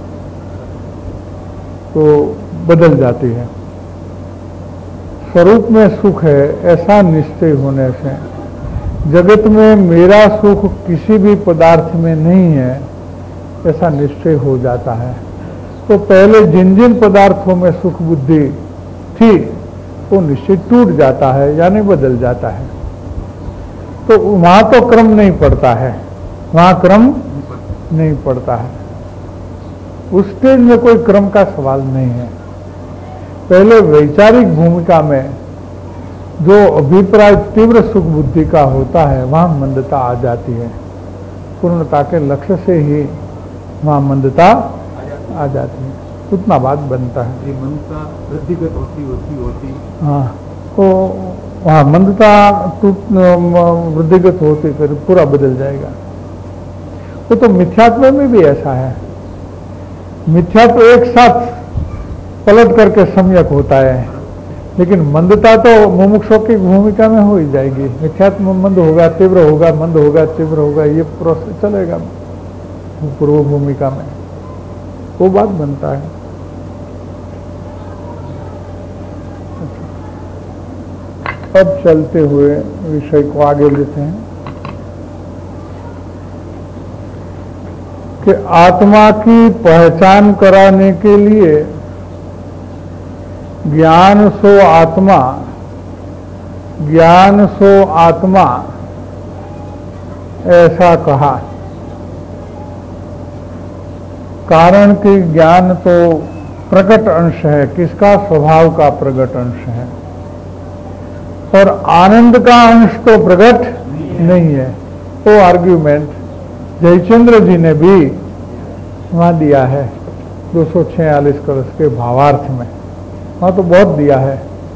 तो बदल जाती है। स्वरूप में सुख है ऐसा निश्चय होने से जगत में मेरा सुख किसी भी पदार्थ में नहीं है ऐसा निश्चय हो जाता है। तो पहले जिन जिन पदार्थों में सुख बुद्धि थी वो निश्चय टूट जाता है यानी बदल जाता है। तो वहां तो क्रम नहीं पड़ता है, वहां क्रम नहीं पड़ता है। उस स्टेज में कोई क्रम का सवाल नहीं है। पहले वैचारिक भूमिका में जो अभिप्राय तीव्र सुख बुद्धि का होता है वहां मंदता आ जाती है। पूर्णता के लक्ष्य से ही वहां मंदता आ जाती है, उतना बात बनता है। ये मंदता वृद्धिगत होती हाँ, तो वहाँ मंदता वृद्धिगत होती फिर पूरा बदल जाएगा। वो तो मिथ्यात्व में भी ऐसा है। मिथ्यात्व एक साथ पलट करके सम्यक होता है, लेकिन मंदता तो मुमुक्षु की भूमिका में हो ही जाएगी। मिथ्यात्व मंद होगा, तीव्र होगा, मंद होगा, तीव्र होगा, ये प्रोसेस चलेगा पूर्व भूमिका में, वो बात बनता है। अब चलते हुए विषय को आगे लेते हैं कि आत्मा की पहचान कराने के लिए ज्ञान सो आत्मा, ज्ञान सो आत्मा ऐसा कहा। कारण कि ज्ञान तो प्रकट अंश है, किसका? स्वभाव का प्रकट अंश है, और आनंद का अंश तो प्रकट नहीं है। वो आर्ग्यूमेंट जयचंद्र जी ने भी वहां दिया है 246 कलश के भावार्थ में। वहां तो बहुत दिया है,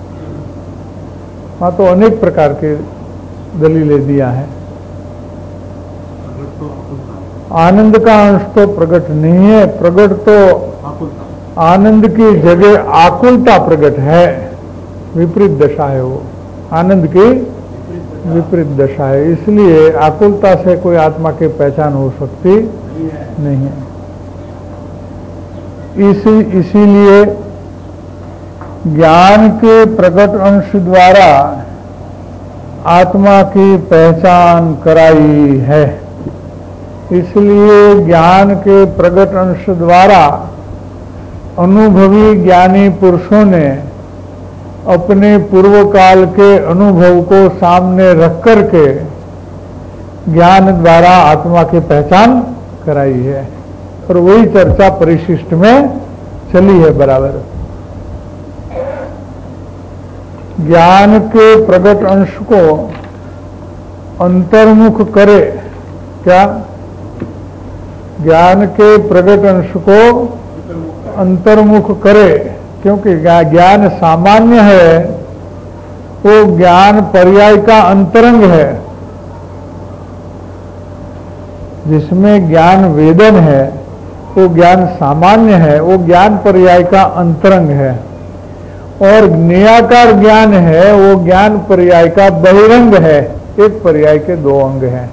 वहां तो अनेक प्रकार के दलीलें दिया है। आनंद का अंश तो प्रकट नहीं है, प्रकट तो आनंद की जगह आकुलता प्रकट है, विपरीत दशा है वो, आनंद की विपरीत दशा है। इसलिए आकुलता से कोई आत्मा की पहचान हो सकती नहीं है। इसीलिए ज्ञान के प्रकट अंश द्वारा आत्मा की पहचान कराई है। इसलिए ज्ञान के प्रकट अंश द्वारा अनुभवी ज्ञानी पुरुषों ने अपने पूर्व काल के अनुभव को सामने रख करके ज्ञान द्वारा आत्मा की पहचान कराई है, और वही चर्चा परिशिष्ट में चली है बराबर। ज्ञान के प्रकट अंश को अंतर्मुख करे, क्या? ज्ञान के प्रकट अंश को अंतर्मुख करे, क्योंकि ज्ञान सामान्य है, वो ज्ञान पर्याय का अंतरंग है। जिसमें ज्ञान वेदन है वो ज्ञान सामान्य है, वो ज्ञान पर्याय का अंतरंग है। और निराकार ज्ञान है वो ज्ञान पर्याय का बहिरंग है। एक पर्याय के दो अंग हैं,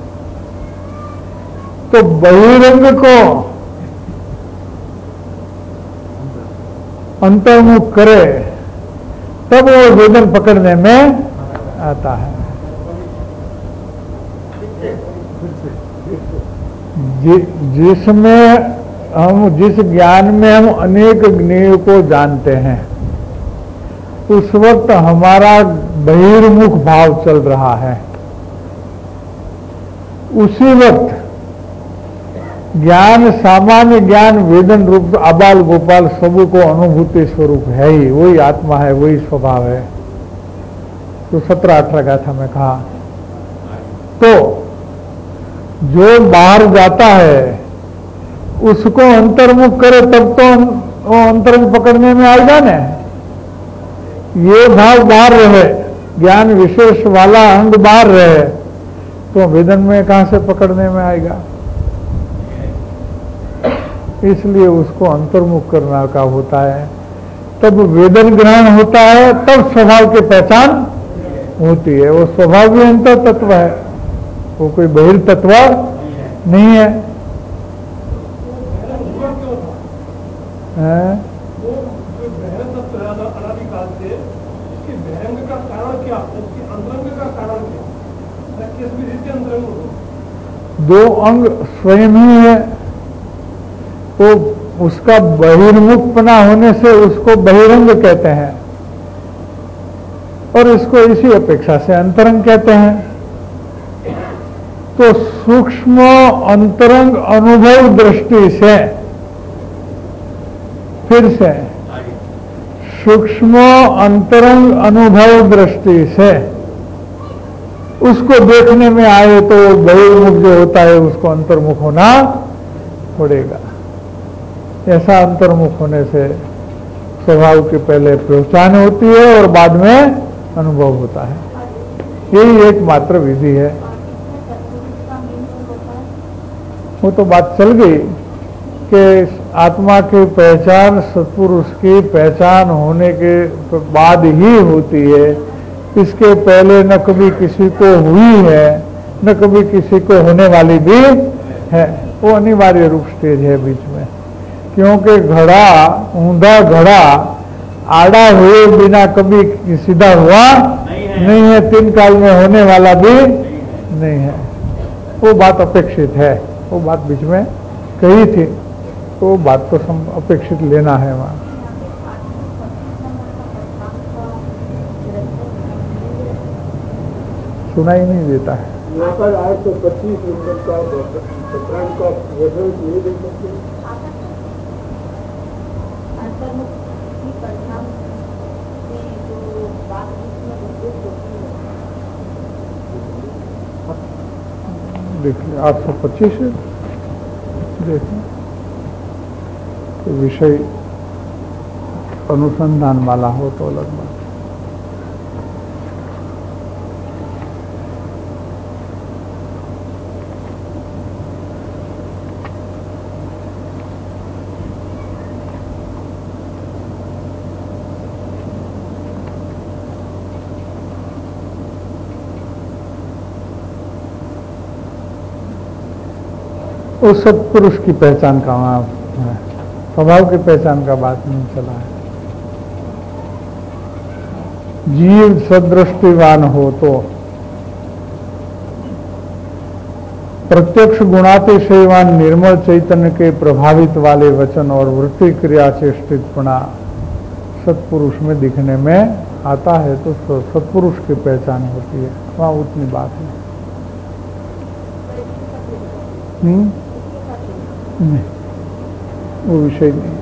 तो बहिरंग को अंतर्मुख करे तब वो वेदन पकड़ने में आता है। जिसमें हम, जिस ज्ञान में हम अनेक ज्ञेय को जानते हैं, उस वक्त हमारा बहिर्मुख भाव चल रहा है। उसी वक्त ज्ञान सामान्य ज्ञान वेदन रूप आबाल गोपाल सबू को अनुभूति स्वरूप है ही, वही आत्मा है, वही स्वभाव है। तो 17-18 गाथा में कहा। तो जो बाहर जाता है उसको अंतर्मुख करे तब तो वो अंतर्मुख पकड़ने में आएगा ना। ये भाव बाहर रहे, ज्ञान विशेष वाला अंग बाहर रहे, तो वेदन में कहां से पकड़ने में आएगा? इसलिए उसको अंतर्मुख करना का होता है। तब वेदन ग्रहण होता है, तब स्वभाव की पहचान होती है। वो स्वभाव भी अंतर तत्व है, वो कोई बहिर तत्व नहीं है। दो अंग स्वयं ही है, तो उसका बहिर्मुखपना होने से उसको बहिरंग कहते हैं, और इसको इसी अपेक्षा से अंतरंग कहते हैं। तो सूक्ष्म अंतरंग अनुभव दृष्टि से, फिर से सूक्ष्म अंतरंग अनुभव दृष्टि से उसको देखने में आए तो बहिर्मुख जो होता है उसको अंतर्मुख होना पड़ेगा। ऐसा अंतर्मुख होने से स्वभाव की पहले पहचान होती है और बाद में अनुभव होता है। यही एकमात्र विधि है। वो तो बात चल गई कि आत्मा की पहचान सत्पुरुष की पहचान होने के बाद ही होती है। इसके पहले न कभी किसी को हुई है, न कभी किसी को होने वाली भी है। वो अनिवार्य रूप स्टेज है बीच में, क्योंकि घड़ा, ऊंधा घड़ा आड़ा हुए बिना कभी सीधा हुआ नहीं है, 3 काल में होने वाला भी नहीं है। वो बात अपेक्षित है, वो बात बीच में कही थी, तो बात तो अपेक्षित लेना है वहां। सुनाई नहीं देता है। यहाँ पर आए तो 25 नंबर का सत्रांग का रेफरेंस नहीं दे सकते। देखिए 825 देखिए तो विषय अनुसंधान वाला हो तो अलग बात। उस सत्पुरुष की पहचान का वहां है, स्वभाव की पहचान का बात नहीं चला है। जीव सदृष्टिवान हो तो प्रत्यक्ष गुणातिशयवान निर्मल चैतन्य के प्रभावित वाले वचन और वृत्ति क्रिया चेष्टितपना सत्पुरुष में दिखने में आता है, तो सत्पुरुष की पहचान होती है। वहां उतनी बात है। नहीं, वो विषय नहीं।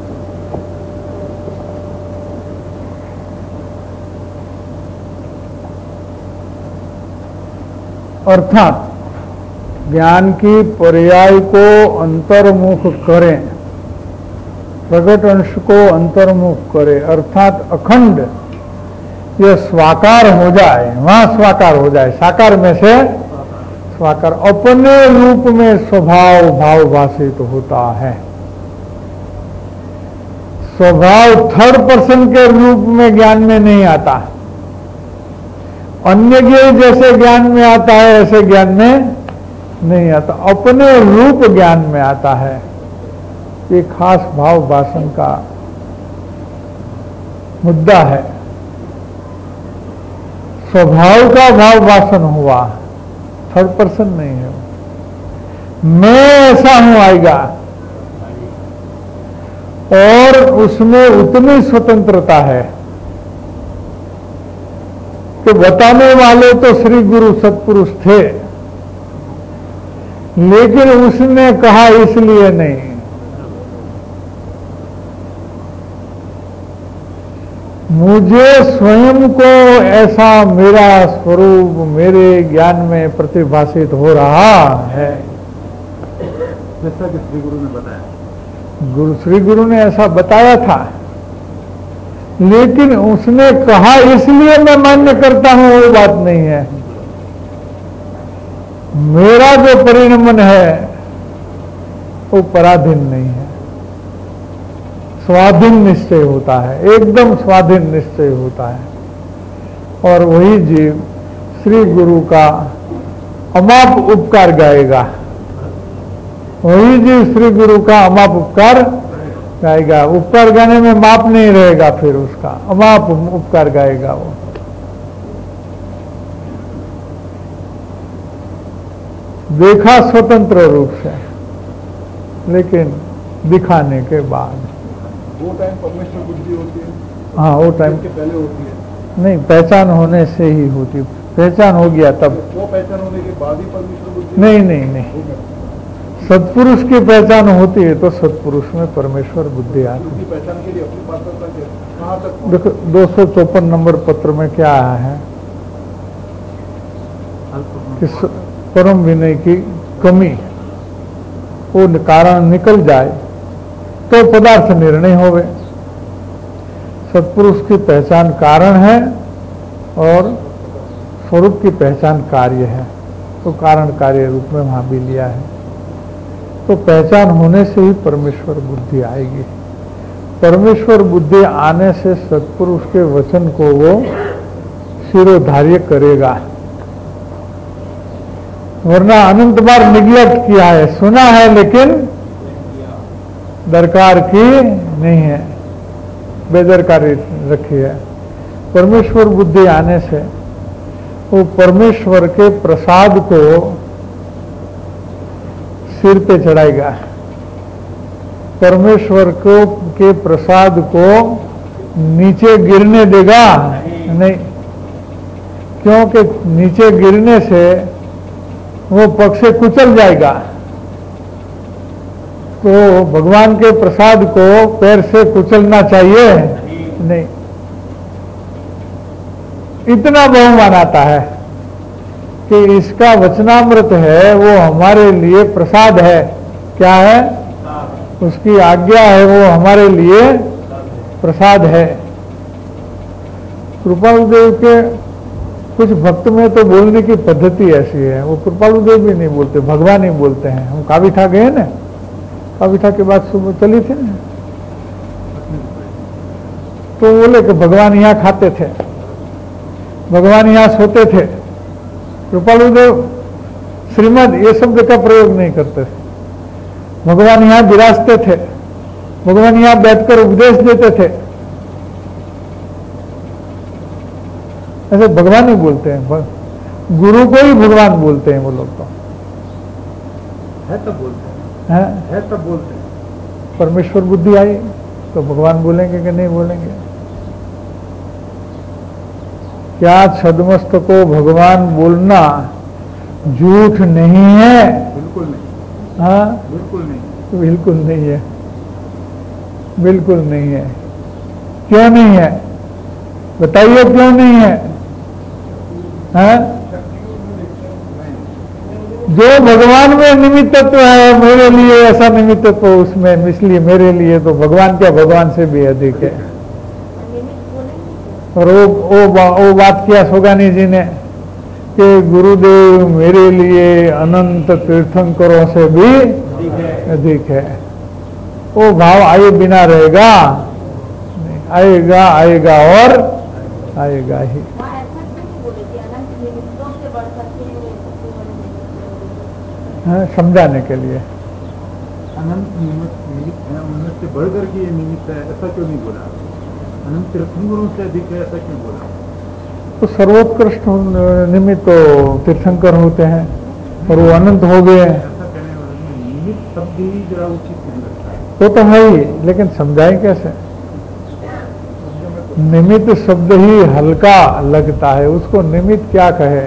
अर्थात ज्ञान की पर्याय को अंतर्मुख करें, प्रगट अंश को अंतर्मुख करे, अर्थात अखंड यह स्वाकार हो जाए, वहां स्वाकार हो जाए, साकार में से स्वाकार अपने रूप में स्वभाव भाव भाषित होता है। स्वभाव थर्ड पर्सन के रूप में ज्ञान में नहीं आता, अन्य ज्ञेय जैसे ज्ञान में आता है ऐसे ज्ञान में नहीं आता, अपने रूप ज्ञान में आता है। ये खास भाव भाषण का मुद्दा है। स्वभाव का भाव भाषण हुआ, थर्ड पर्सन नहीं है। मैं ऐसा हूं आएगा, और उसमें उतनी स्वतंत्रता है कि बताने वाले तो श्री गुरु सत्पुरुष थे, लेकिन उसने कहा इसलिए नहीं। मुझे स्वयं को ऐसा मेरा स्वरूप मेरे ज्ञान में प्रतिभाषित हो रहा है, जैसा कि श्री गुरु ने बताया। श्री गुरु ने ऐसा बताया था, लेकिन उसने कहा इसलिए मैं मान्य करता हूं, वो बात नहीं है। मेरा जो परिणमन है वो पराधीन नहीं है, स्वाधीन निश्चय होता है, एकदम स्वाधीन निश्चय होता है। और वही जीव श्री गुरु का अमाप उपकार गाएगा, वही जीव श्री गुरु का अमाप उपकार गाएगा। उपकार गाने में माप नहीं रहेगा, फिर उसका अमाप उपकार गाएगा वो। देखा स्वतंत्र रूप से, लेकिन दिखाने के बाद वो टाइम परमेश्वर बुद्धि होती है। हाँ, वो टाइम के पहले होती है नहीं, पहचान होने से ही होती। पहचान हो गया तब, वो पहचान होने के बाद ही परमेश्वर बुद्धि। नहीं नहीं नहीं, सत्पुरुष की पहचान होती है तो सत्पुरुष में परमेश्वर बुद्धि आती है। उसकी पहचान के लिए अपनी पात्रता के कहाँ तक? देखो 254 नंबर पत्र में क्या आया है कि परम विनय की कमी वो कारण निकल जाए तो पदार्थ निर्णय होवे। सत्पुरुष की पहचान कारण है और स्वरूप की पहचान कार्य है, तो कारण कार्य रूप में वहां भी लिया है। तो पहचान होने से ही परमेश्वर बुद्धि आएगी। परमेश्वर बुद्धि आने से सत्पुरुष के वचन को वो शिरोधार्य करेगा, वरना अनंत बार निग्लेक्ट किया है, सुना है लेकिन दरकार की नहीं है, बेदरकारी रखी है। परमेश्वर बुद्धि आने से वो परमेश्वर के प्रसाद को सिर पे चढ़ाएगा, परमेश्वर को के प्रसाद को नीचे गिरने देगा नहीं, क्योंकि नीचे गिरने से वो पग से कुचल जाएगा। तो भगवान के प्रसाद को पैर से कुचलना चाहिए नहीं। इतना बहुमान आता है कि इसका वचनामृत है, वो हमारे लिए प्रसाद है। क्या है? उसकी आज्ञा है, वो हमारे लिए प्रसाद है। कृपालुदेव के कुछ भक्त में तो बोलने की पद्धति ऐसी है, वो कृपालुदेव भी नहीं बोलते, भगवान ही बोलते हैं। हम काविठा गए ना, काविठा के बाद सुबह चली थी ना, तो बोले कि भगवान यहाँ खाते थे, भगवान यहाँ सोते थे। कृपालुदेव श्रीमद ये शब्द का प्रयोग नहीं करते थे। भगवान यहाँ विराजते थे, भगवान यहाँ बैठकर उपदेश देते थे, ऐसे भगवान ही बोलते हैं। गुरु को ही भगवान बोलते हैं वो लोग। तो है तब बोलते हैं, है तब बोलते हैं। परमेश्वर बुद्धि आई तो भगवान बोलेंगे कि नहीं बोलेंगे? क्या छद्मस्त को भगवान बोलना झूठ नहीं है? बिल्कुल नहीं। हाँ, बिल्कुल नहीं, बिल्कुल नहीं है, बिल्कुल नहीं है। क्यों नहीं है बताइए, क्यों नहीं है? हाँ? जो भगवान में निमित्त तत्व है, मेरे लिए ऐसा निमित्त तत्व उसमें, इसलिए मेरे लिए तो भगवान क्या भगवान से भी अधिक है। और वो बात किया सोगानी जी ने कि गुरुदेव मेरे लिए अनंत तीर्थंकरों से भी अधिक है। वो भाव आए बिना रहेगा? आएगा, आएगा और आएगा ही। हाँ, समझाने के लिए अनंत निमित्त है, उनमें से बढ़कर के ये निमित्त है, ऐसा क्यों नहीं बोला? अनंत तीर्थंकरों से अधिक है, ऐसा क्यों बोला? तो सर्वोत्कृष्ट निमित्त तो तीर्थंकर होते हैं और वो अनंत हो गए। ऐसा कहने वाले निमित्त शब्द ही जरा उचित नहीं लगता है। वो तो है ही, लेकिन समझाएं कैसे? निमित्त शब्द ही हल्का लगता है, उसको निमित्त क्या कहे?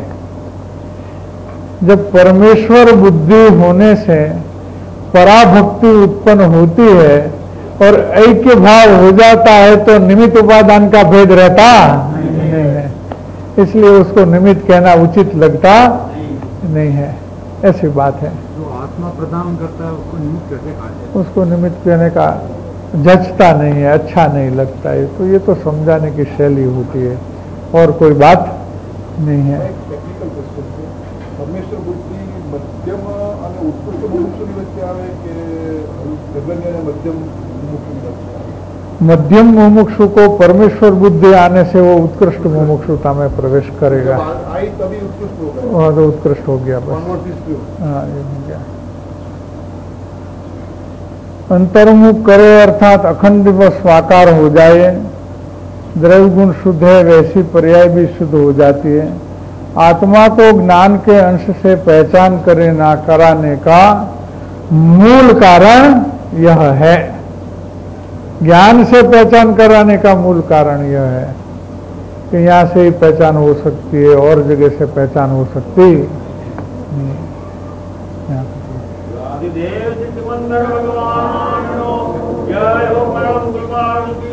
जब परमेश्वर बुद्धि होने से पराभक्ति उत्पन्न होती है और ऐक्य भाव हो जाता है तो निमित्त उपादान का भेद रहता नहीं है, इसलिए उसको निमित्त कहना उचित लगता नहीं है। ऐसी बात है। जो आत्मा प्रदान करता है उसको निमित्त कैसे कहा जाए? उसको निमित्त कहने का जचता नहीं है, अच्छा नहीं लगता है। तो ये तो समझाने की शैली होती है और कोई बात नहीं है। ટેકનિકલ ક્વેશ્ચન છે। પરમેશ્વર બુદ્ધિ મધ્યમ અને ઉત્કૃષ્ટ મુમુક્ષુની વચ્ચે આવે કે ગગન્ય અને મધ્યમ મુમુક્ષુની વચ્ચે આવે? मध्यम मुमुक्षु को परमेश्वर बुद्धि आने से वो उत्कृष्ट मुमुक्षुता में प्रवेश करेगा। आई तभी उत्कृष्ट हो गया। वह तो उत्कृष्ट हो गया बस। हाँ, ये हो गया। अंतर्मुख करे अर्थात अखंड व स्वाकार हो जाए। द्रव्य गुण शुद्ध है, वैसी पर्याय भी शुद्ध हो जाती है। आत्मा को ज्ञान के अंश से पहचान करे ना कराने का मूल कारण यह है। ज्ञान से पहचान कराने का मूल कारण यह है कि यहाँ से ही पहचान हो सकती है, और जगह से पहचान हो सकती नहीं। आदिदेव सिद्ध मंदिर भगवान जय हो परम कृपा